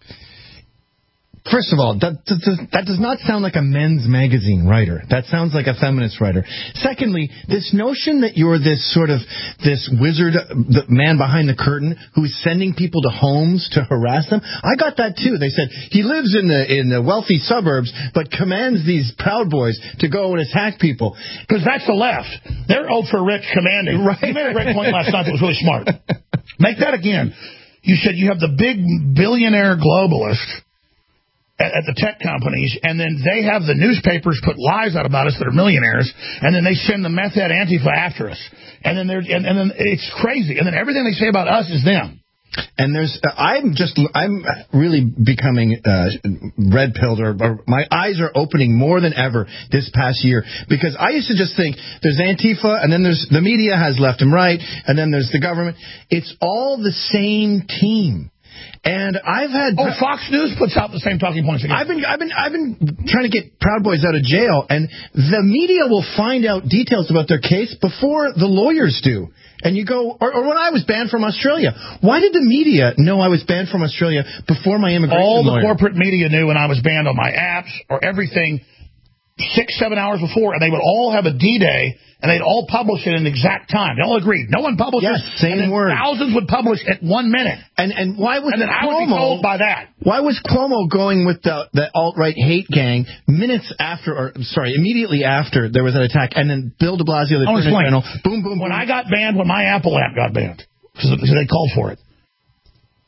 First of all, that, that, that does not sound like a men's magazine writer. That sounds like a feminist writer. Secondly, this notion that you're this sort of, this wizard, the man behind the curtain who's sending people to homes to harass them, I got that too. They said he lives in the in the wealthy suburbs, but commands these Proud Boys to go and attack people. Because that's the left. They're ultra-rich commanding. Right. You made a great point last night that was really smart. Make that again. You said you have the big billionaire globalists at the tech companies, and then they have the newspapers put lies out about us that are millionaires, and then they send the meth head Antifa after us. And then, and, and then it's crazy. And then everything they say about us is them. And there's, uh, I'm just, I'm really becoming uh, red-pilled, or, or my eyes are opening more than ever this past year, because I used to just think there's Antifa, and then there's the media has left and right, and then there's the government. It's all the same team. And I've had oh, Fox News puts out the same talking points again. I've been, I've been, I've been trying to get Proud Boys out of jail, and the media will find out details about their case before the lawyers do. And you go, or, or when I was banned from Australia, why did the media know I was banned from Australia before my immigration All the lawyer? corporate media knew when I was banned on my apps or everything six, seven hours before, and they would all have a D-Day, and they'd all publish it in exact time. They all agreed. No one published yes, it. Same and word. Thousands would publish at one minute. And and why was and then Cuomo, I would be told by that? Why was Cuomo going with the the alt-right hate gang minutes after, or sorry, immediately after there was an attack, and then Bill de Blasio, the Attorney General, boom, boom, boom. When I got banned, when my Apple app got banned, because they called for it,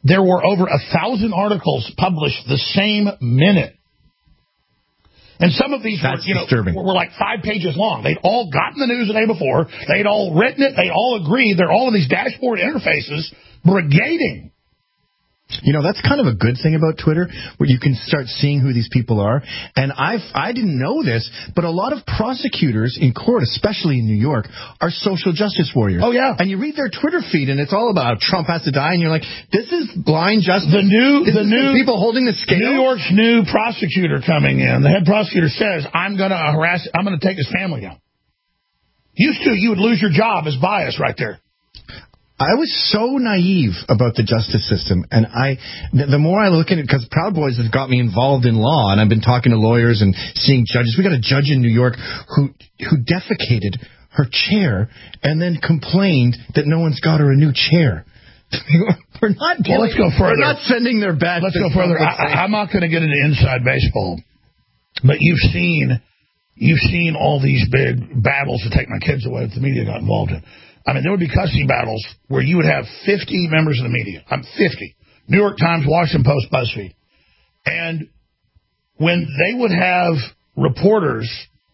there were over a thousand articles published the same minute. And some of these were, you know, were like five pages long. They'd all gotten the news the day before. They'd all written it. They all agreed. They're all in these dashboard interfaces brigading. You know, that's kind of a good thing about Twitter, where you can start seeing who these people are. And I I didn't know this, but a lot of prosecutors in court, especially in New York, are social justice warriors. Oh, yeah. And you read their Twitter feed, and it's all about Trump has to die, and you're like, this is blind justice. The new, this the new people holding the scale. New York's new prosecutor coming in. The head prosecutor says, I'm going to harass, I'm going to take his family down. Used to, you would lose your job as bias right there. I was so naive about the justice system, and I, the more I look at it, because Proud Boys has got me involved in law, and I've been talking to lawyers and seeing judges. We got a judge in New York who who defecated her chair and then complained that no one's got her a new chair. We're not. Well, let's go further. We're not sending their bad. Let's go further. I, I'm not going to get into inside baseball, but you've seen you've seen all these big battles to take my kids away that the media got involved in. I mean, there would be custody battles where you would have fifty members of the media. I'm fifty. New York Times, Washington Post, BuzzFeed. And when they would have reporters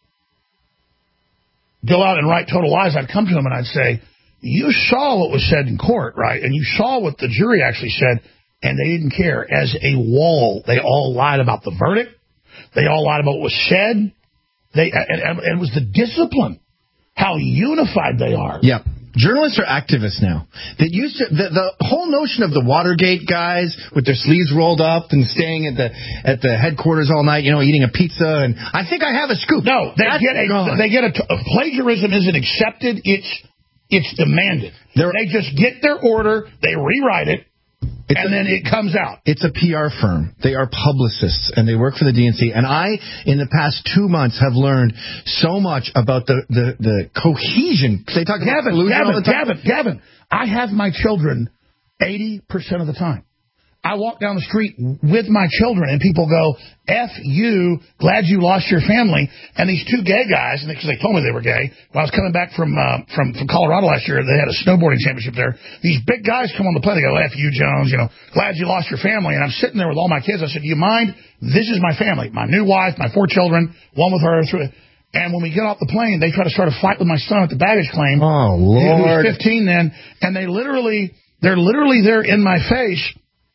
go out and write total lies, I'd come to them and I'd say, you saw what was said in court, right? And you saw what the jury actually said, and they didn't care. As a wall, they all lied about the verdict. They all lied about what was said. They and, and it was the discipline, how unified they are. Yeah. Journalists are activists now. That used to the, the whole notion of the Watergate guys with their sleeves rolled up and staying at the at the headquarters all night, you know, eating a pizza, and I think I have a scoop. No, they That's get a gone. they get a, a plagiarism isn't accepted. It's it's demanded. They're, they just get their order, they rewrite it, It's and a, then it comes out. It's a P R firm. They are publicists, and they work for the D N C. And I, in the past two months, have learned so much about the, the, the cohesion. They talk about Gavin, collusion all Gavin, the time. Gavin, Gavin, I have my children eighty percent of the time. I walk down the street with my children, and people go, F you, glad you lost your family. And these two gay guys, because they told me they were gay, when I was coming back from, uh, from from Colorado last year, they had a snowboarding championship there. These big guys come on the plane, they go, F you, Jones, you know, glad you lost your family. And I'm sitting there with all my kids. I said, do you mind? This is my family, my new wife, my four children, one with her. And when we get off the plane, they try to start a fight with my son at the baggage claim. Oh, Lord. He was fifteen then, and they literally, they're literally there in my face.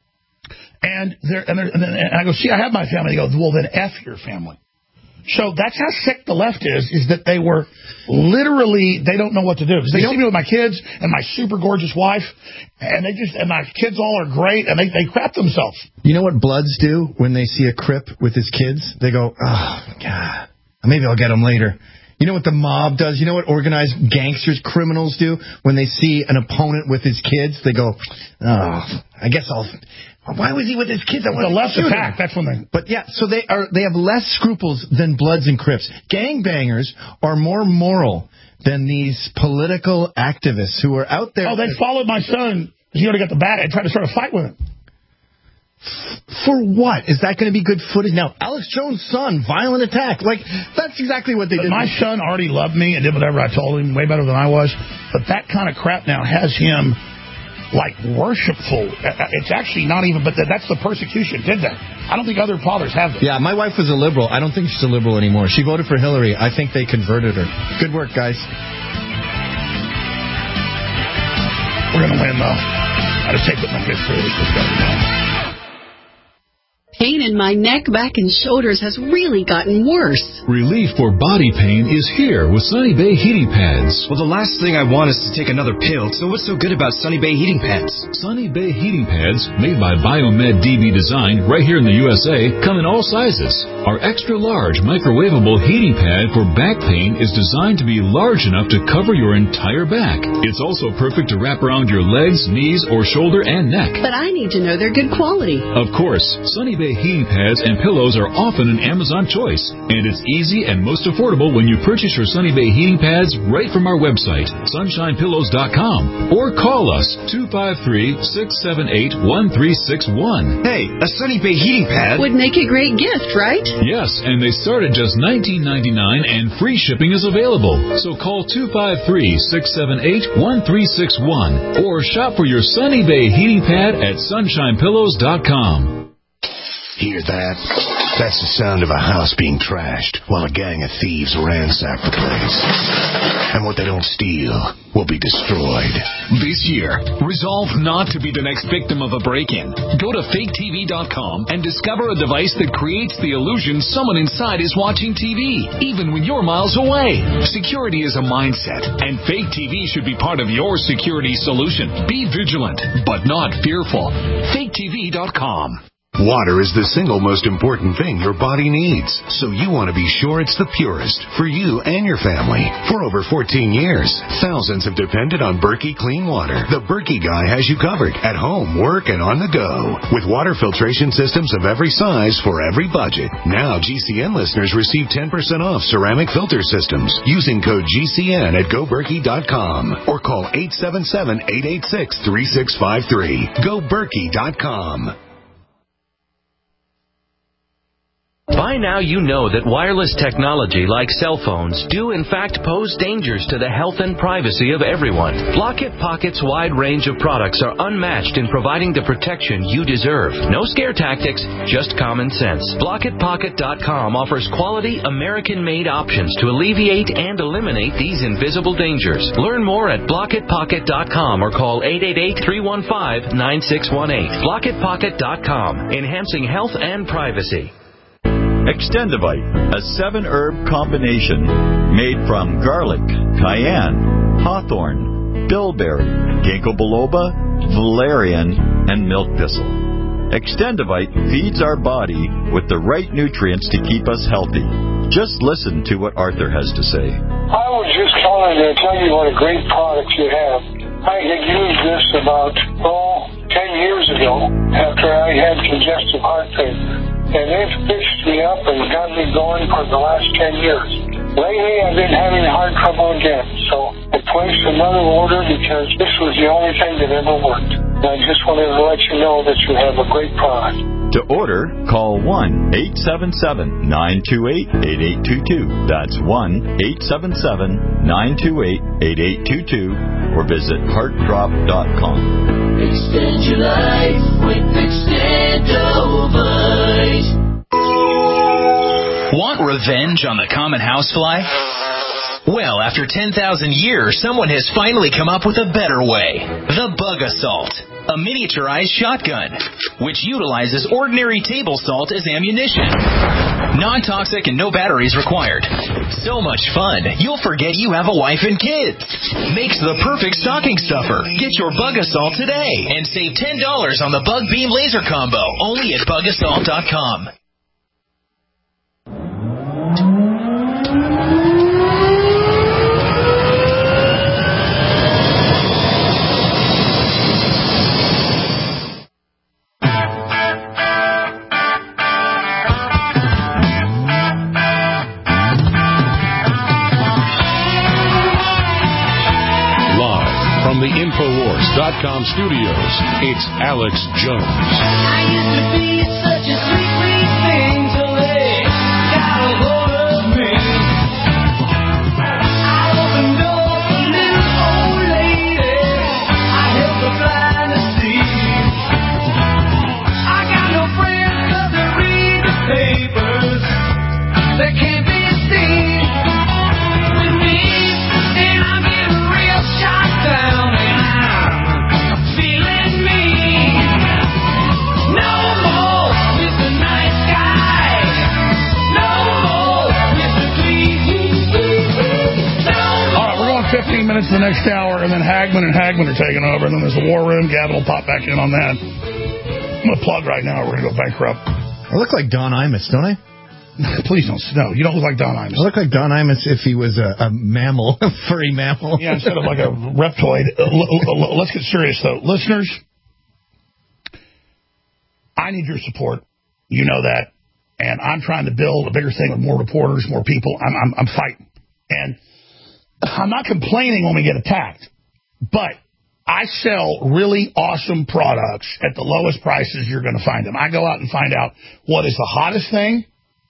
And they're, and, they're, and, then, and I go, see, I have my family. They go, well, then F your family. So that's how sick the left is, is that they were literally, they don't know what to do. Because they see me with my kids and my super gorgeous wife, and they just, and my kids all are great, and they, they crap themselves. You know what Bloods do when they see a Crip with his kids? They go, oh, God, maybe I'll get him later. You know what the mob does? You know what organized gangsters, criminals do when they see an opponent with his kids? They go, oh, I guess I'll... Why was he with his kids? I the left attack. That's when they. But yeah, so they are. They have less scruples than Bloods and Crips. Gangbangers are more moral than these political activists who are out there. Oh, they followed my son. He already got the bat and tried to start a fight with him. For what? Is that going to be good footage? Now, Alex Jones' son, violent attack. Like, that's exactly what they but did. My son already loved me and did whatever I told him, way better than I was. But that kind of crap now has him. Like worshipful. It's actually not even, but that's the persecution did that. I don't think other fathers have that. Yeah, my wife was a liberal. I don't think she's a liberal anymore. She voted for Hillary. I think they converted her. Good work, guys. We're going to win, though. I just take what my kids through. This is going to Pain in my neck, back, and shoulders has really gotten worse. Relief for body pain is here with Sunny Bay Heating Pads. Well, the last thing I want is to take another pill, so what's so good about Sunny Bay Heating Pads? Sunny Bay Heating Pads, made by Biomed D B Design right here in the U S A, come in all sizes. Our extra-large microwavable heating pad for back pain is designed to be large enough to cover your entire back. It's also perfect to wrap around your legs, knees, or shoulder and neck. But I need to know they're good quality. Of course, Sunny Bay Heating heating pads and pillows are often an Amazon choice, and it's easy and most affordable when you purchase your Sunny Bay heating pads right from our website, sunshine pillows dot com, or call us two five three, six seven eight, one three six one. Hey, a Sunny Bay heating pad would make a great gift, right? Yes, and they start at just nineteen ninety-nine, and free shipping is available. So call two five three, six seven eight, one three six one or shop for your Sunny Bay heating pad at sunshine pillows dot com. Hear that? That's the sound of a house being trashed while a gang of thieves ransack the place. And what they don't steal will be destroyed. This year, resolve not to be the next victim of a break-in. Go to fake T V dot com and discover a device that creates the illusion someone inside is watching T V, even when you're miles away. Security is a mindset, and Fake T V should be part of your security solution. Be vigilant, but not fearful. fake T V dot com. Water is the single most important thing your body needs, so you want to be sure it's the purest for you and your family. For over fourteen years, thousands have depended on Berkey Clean Water. The Berkey guy has you covered at home, work, and on the go. With water filtration systems of every size for every budget. Now G C N listeners receive ten percent off ceramic filter systems using code G C N at go berkey dot com or call eight seven seven, eight eight six, three six five three. go berkey dot com. By now you know that wireless technology like cell phones do in fact pose dangers to the health and privacy of everyone. Blockit Pocket's wide range of products are unmatched in providing the protection you deserve. No scare tactics, just common sense. Blockit Pocket dot com offers quality American-made options to alleviate and eliminate these invisible dangers. Learn more at Blockit Pocket dot com or call eight eight eight, three one five, nine six one eight. Blockit Pocket dot com, enhancing health and privacy. Extendivite, a seven-herb combination made from garlic, cayenne, hawthorn, bilberry, ginkgo biloba, valerian, and milk thistle. Extendivite feeds our body with the right nutrients to keep us healthy. Just listen to what Arthur has to say. I was just calling to tell you what a great product you have. I had used this about, oh, ten years ago after I had congestive heart failure. And it fixed me up and got me going for the last ten years. Lately, I've been having heart trouble again, so I placed another order because this was the only thing that ever worked. And I just wanted to let you know that you have a great product. To order, call one eight seven seven, nine two eight, eight eight two two. That's one eight seven seven, nine two eight, eight eight two two or visit heart drop dot com. Extend your life with Extendovite. Want revenge on the common housefly? Well, after ten thousand years, someone has finally come up with a better way. The Bug Assault, a miniaturized shotgun, which utilizes ordinary table salt as ammunition. Non-toxic and no batteries required. So much fun, you'll forget you have a wife and kids. Makes the perfect stocking stuffer. Get your Bug Assault today and save ten dollars on the Bug Beam Laser Combo, only at bug assault dot com. From the Infowars dot com studios, it's Alex Jones. I used to be such a sweet, sweet thing till they got a hold of me. I opened doors for little old lady. I helped her blind to see. I got no friends 'cause they read the papers. They can't be seen with me, and I'm getting real shot down. fifteen minutes to the next hour, and then Hagman and Hagman are taking over, and then there's the War Room. Gavin will pop back in on that. I'm going to plug right now, or we're going to go bankrupt. I look like Don Imus, don't I? Please don't. No, you don't look like Don Imus. I look like Don Imus if he was a, a mammal, a furry mammal. Yeah, instead of like a reptoid. Let's get serious, though. Listeners, I need your support. You know that. And I'm trying to build a bigger thing with more reporters, more people. I'm, I'm, I'm fighting. And I'm not complaining when we get attacked. But I sell really awesome products at the lowest prices you're going to find them. I go out and find out what is the hottest thing,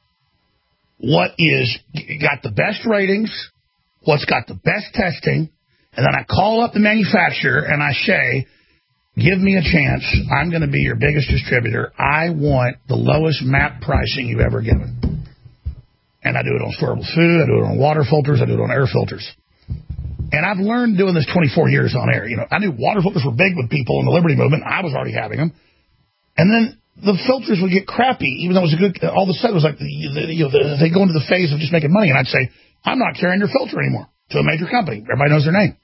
what is got the best ratings, what's got the best testing, and then I call up the manufacturer and I say, give me a chance. I'm going to be your biggest distributor. I want the lowest map pricing you've ever given. And I do it on storable food. I do it on water filters. I do it on air filters. And I've learned doing this twenty-four years on air. You know, I knew water filters were big with people in the Liberty Movement. I was already having them. And then the filters would get crappy, even though it was a good, all of a sudden it was like, the, the, you know, the, they go into the phase of just making money. And I'd say, I'm not carrying your filter anymore to a major company. Everybody knows their name.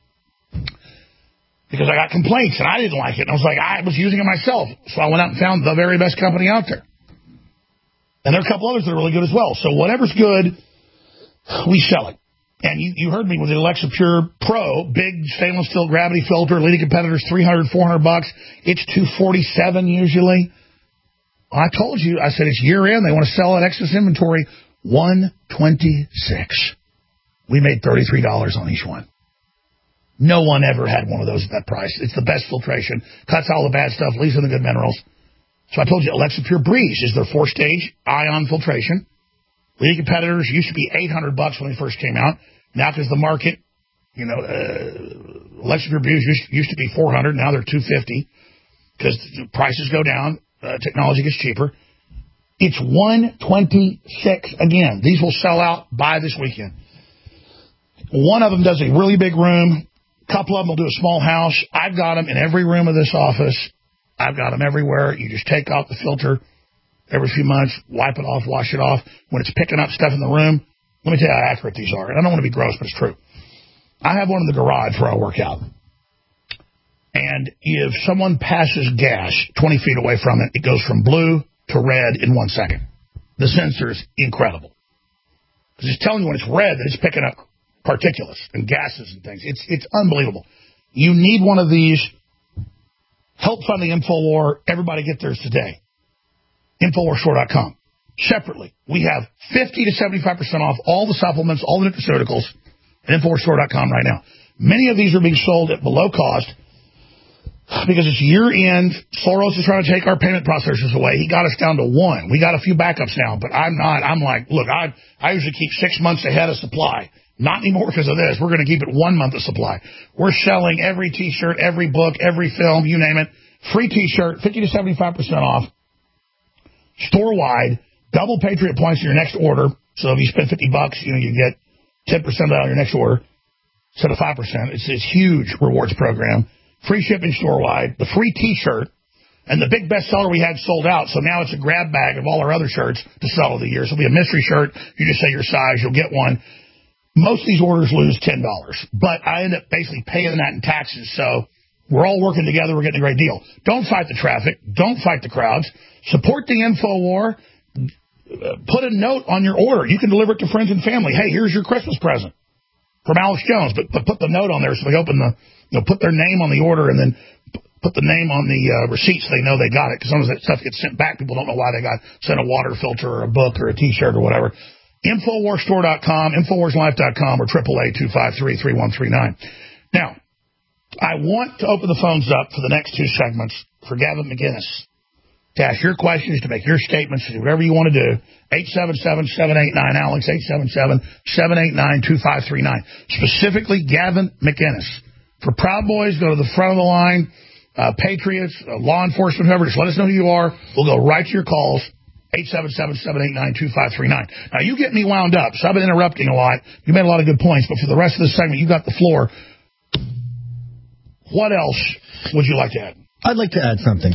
Because I got complaints and I didn't like it. And I was like, I was using it myself. So I went out and found the very best company out there. And there are a couple others that are really good as well. So whatever's good, we sell it. And you, you heard me with the Alexa Pure Pro, big stainless steel gravity filter, leading competitors three hundred, four hundred bucks. It's two forty-seven usually. I told you, I said it's year end. They want to sell at excess inventory one twenty-six. We made thirty-three dollars on each one. No one ever had one of those at that price. It's the best filtration, cuts all the bad stuff, leaves in the good minerals. So I told you, Alexa Pure Breeze is their four-stage ion filtration. Leading competitors used to be eight hundred bucks when they first came out. Now, because the market, you know, uh, Alexa Pure Breeze used, used to be four hundred. Now they're two fifty because prices go down. Uh, technology gets cheaper. It's one twenty-six again. These will sell out by this weekend. One of them does a really big room. A couple of them will do a small house. I've got them in every room of this office. I've got them everywhere. You just take out the filter every few months, wipe it off, wash it off. When it's picking up stuff in the room, let me tell you how accurate these are. And I don't want to be gross, but it's true. I have one in the garage where I work out. And if someone passes gas twenty feet away from it, it goes from blue to red in one second. The sensor is incredible. Because it's telling you when it's red that it's picking up particulates and gases and things. It's it's unbelievable. You need one of these. Help fund the InfoWar. Everybody get theirs today. Infowar Store dot com. Separately, we have fifty to seventy-five percent off all the supplements, all the nutraceuticals at Infowar Store dot com right now. Many of these are being sold at below cost because it's year-end. Soros is trying to take our payment processors away. He got us down to one. We got a few backups now, but I'm not. I'm like, look, I, I usually keep six months ahead of supply. Not anymore because of this. We're going to keep it one month of supply. We're selling every T-shirt, every book, every film, you name it. Free T-shirt, fifty to seventy-five percent off. Store-wide, double Patriot points in your next order. So if you spend fifty bucks, you know, you get ten percent out on your next order instead of five percent. It's this huge rewards program. Free shipping store-wide, the free T-shirt, and the big bestseller we had sold out. So now it's a grab bag of all our other shirts to sell of the year. So it'll be a mystery shirt. You just say your size, you'll get one. Most of these orders lose ten dollars, but I end up basically paying that in taxes. So we're all working together. We're getting a great deal. Don't fight the traffic. Don't fight the crowds. Support the InfoWar. Put a note on your order. You can deliver it to friends and family. Hey, here's your Christmas present from Alex Jones. But, but put the note on there so they open the, you know, put their name on the order and then put the name on the uh, receipt so they know they got it. Because sometimes that stuff gets sent back. People don't know why they got sent a water filter or a book or a T-shirt or whatever. Infowar Store dot com, Infowars Life dot com, or triple A two five three, three one three nine. Now, I want to open the phones up for the next two segments for Gavin McInnes to ask your questions, to make your statements, to do whatever you want to do. eight seven seven, seven eight nine, Alex, eight seven seven, seven eight nine, two five three nine. Specifically, Gavin McInnes. For Proud Boys, go to the front of the line. Uh, Patriots, uh, law enforcement, whoever, just let us know who you are. We'll go right to your calls. eight seven seven, seven eight nine, two five three nine. Now, you get me wound up, so I've been interrupting a lot. You made a lot of good points, but for the rest of this segment, you got the floor. What else would you like to add? I'd like to add something.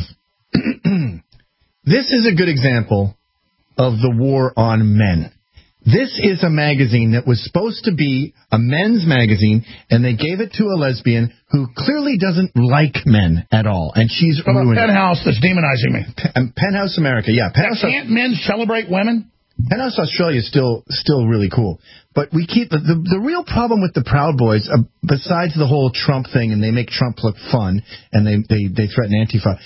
This is a good example of the war on men. This is a magazine that was supposed to be a men's magazine, and they gave it to a lesbian who clearly doesn't like men at all, and she's How about ruined Penthouse that's demonizing me? P- Penthouse America, yeah. Penthouse now, can't men celebrate women? Penthouse Australia is still still really cool. But we keep the, the, the real problem with the Proud Boys, uh, besides the whole Trump thing, and they make Trump look fun, and they, they, they threaten Antifa,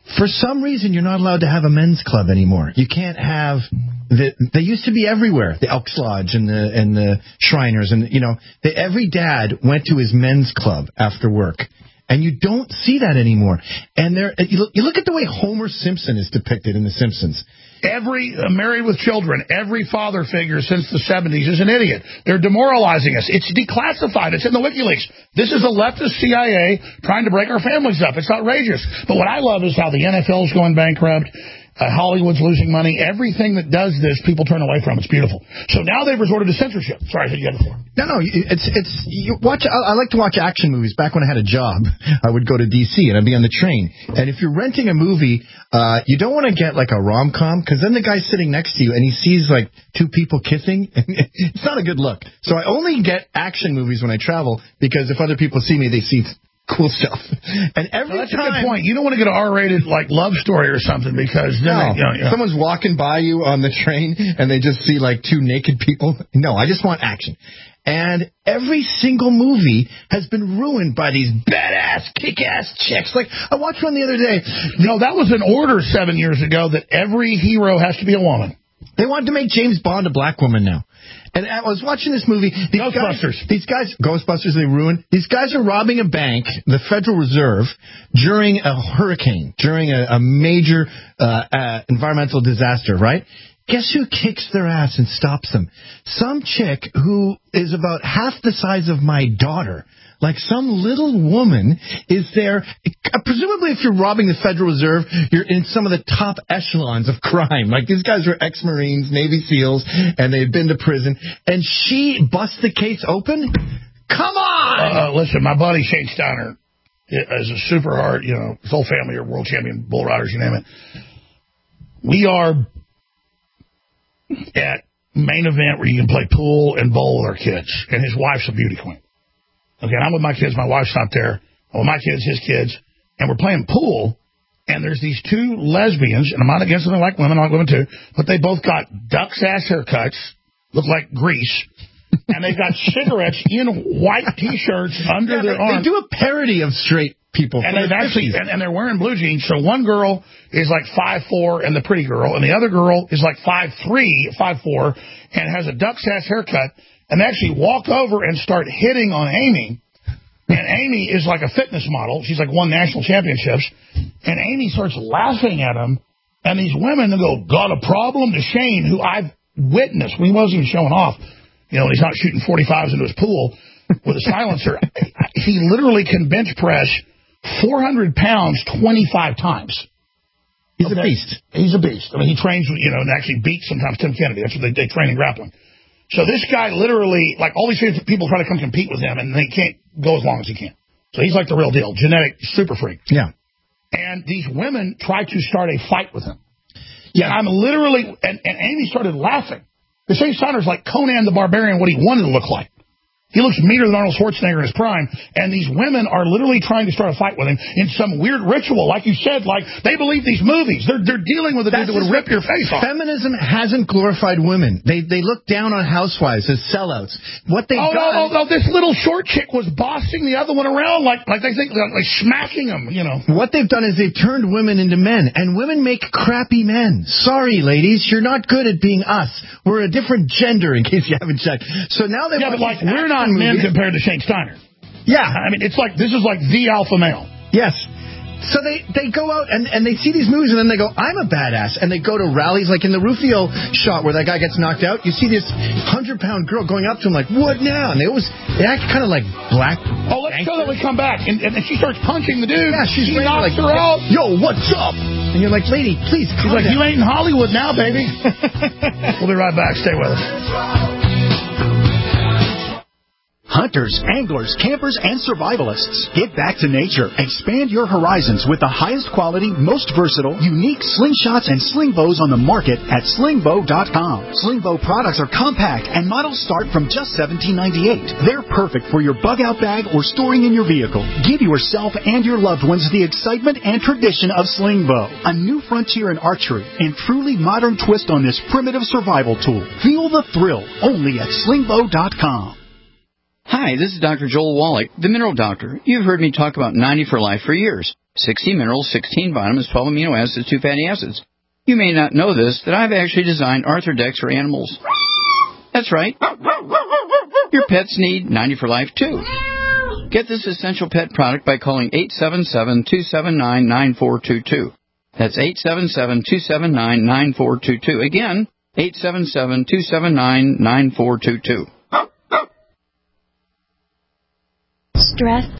For some reason, you're not allowed to have a men's club anymore. You can't have... The, they used to be everywhere, the Elks Lodge and the and the Shriners. And, you know, they, every dad went to his men's club after work. And you don't see that anymore. And there, you look, you look at the way Homer Simpson is depicted in The Simpsons. Every uh, Married with Children, every father figure since the seventies is an idiot. They're demoralizing us. It's declassified. It's in the WikiLeaks. This is a leftist C I A trying to break our families up. It's outrageous. But what I love is how the N F L is going bankrupt. Uh, Hollywood's losing money. Everything that does this, people turn away from. It's beautiful. So now they've resorted to censorship. Sorry, I said you had the floor. No, no, it's it's you watch. I, I like to watch action movies. Back when I had a job, I would go to D C and I'd be on the train. And if you're renting a movie, uh, you don't want to get like a rom-com because then the guy's sitting next to you and he sees like two people kissing. It's not a good look. So I only get action movies when I travel because if other people see me, they see cool stuff. And every no, that's time, a good point. You don't want to get an R-rated like love story or something because then no, they, you know, you know. someone's walking by you on the train and they just see like two naked people. No, I just want action. And every single movie has been ruined by these badass, kick-ass chicks. Like, I watched one the other day. No, that was an order seven years ago that every hero has to be a woman. They wanted to make James Bond a black woman now. And I was watching this movie. These Ghostbusters. Guys, these guys, Ghostbusters, they ruined. These guys are robbing a bank, the Federal Reserve, during a hurricane, during a, a major uh, uh, environmental disaster, right? Guess who kicks their ass and stops them? Some chick who is about half the size of my daughter. Like some little woman is there. Presumably, if you're robbing the Federal Reserve, you're in some of the top echelons of crime. Like these guys were ex-Marines, Navy SEALs, and they'd been to prison. And she busts the case open? Come on! Uh, listen, my buddy Shane Steiner is a super hard, you know, his whole family are world champion bull riders, you name it. We are at main event where you can play pool and bowl with our kids. And his wife's a beauty queen. Okay, and I'm with my kids. My wife's not there. I'm with my kids, his kids. And we're playing pool. And there's these two lesbians. And I'm not against them. I like women. I like women, too. But they both got duck's ass haircuts. Look like grease. And they've got cigarettes in white T-shirts under yeah, their they, arms. They do a parody of straight people. And they've actually, and, and they're wearing blue jeans. So one girl is like five four and the pretty girl. And the other girl is like five three, five four, and has a duck's ass haircut. And they actually walk over and start hitting on Amy. And Amy is like a fitness model. She's like won national championships. And Amy starts laughing at them. And these women go, got a problem? To Shane, who I've witnessed. He wasn't even showing off. You know, when he's not shooting forty-fives into his pool with a silencer. He literally can bench press four hundred pounds twenty-five times. He's okay. a beast. He's a beast. I mean, he trains, you know, and actually beats sometimes Tim Kennedy. That's what they, they train in grappling. So this guy literally, like all these people try to come compete with him, and they can't go as long as he can. So he's like the real deal, genetic super freak. Yeah. And these women try to start a fight with him. Yeah. And I'm literally, and, and Amy started laughing. The Shane Steiner's like Conan the Barbarian, what he wanted to look like. He looks meaner than Arnold Schwarzenegger in his prime, and these women are literally trying to start a fight with him in some weird ritual. Like you said, like, they believe these movies. They're they're dealing with a dude that would rip your face off. Feminism hasn't glorified women. They they look down on housewives as sellouts. What they've oh, done... Oh, no, no, this little short chick was bossing the other one around, like like they think, like, like smacking them, you know. What they've done is they've turned women into men, and women make crappy men. Sorry, ladies, you're not good at being us. We're a different gender, in case you haven't checked. So now they've... Yeah, but like, we're not men movies. Compared to Shane Steiner. Yeah. I mean, it's like, this is like the alpha male. Yes. So they, they go out and, and they see these movies and then they go, I'm a badass. And they go to rallies, like in the Rufio shot where that guy gets knocked out. You see this hundred-pound girl going up to him like, what now? And they always, they act kind of like black. Oh, let's show that we come back. And, and she starts punching the dude. Yeah, she's she knocks like, her out. Yo, what's up? And you're like, lady, please come She's like, down. You ain't in Hollywood now, baby. We'll be right back. Stay with us. Hunters, anglers, campers, and survivalists. Get back to nature. Expand your horizons with the highest quality, most versatile, unique slingshots and sling bows on the market at sling bow dot com. Sling bow products are compact and models start from just seventeen ninety-eight. They're perfect for your bug-out bag or storing in your vehicle. Give yourself and your loved ones the excitement and tradition of sling bow. A new frontier in archery and truly modern twist on this primitive survival tool. Feel the thrill only at sling bow dot com. Hi. Hi, this is Doctor Joel Wallach, the Mineral Doctor. You've heard me talk about ninety for Life for years. sixty minerals, sixteen vitamins, twelve amino acids, two fatty acids. You may not know this, that I've actually designed Arthrodex for animals. That's right. Your pets need ninety for Life, too. Get this essential pet product by calling eight seven seven, two seven nine, nine four two two. That's eight seven seven, two seven nine, nine four two two. Again, eight seven seven, two seven nine, nine four two two. Stress,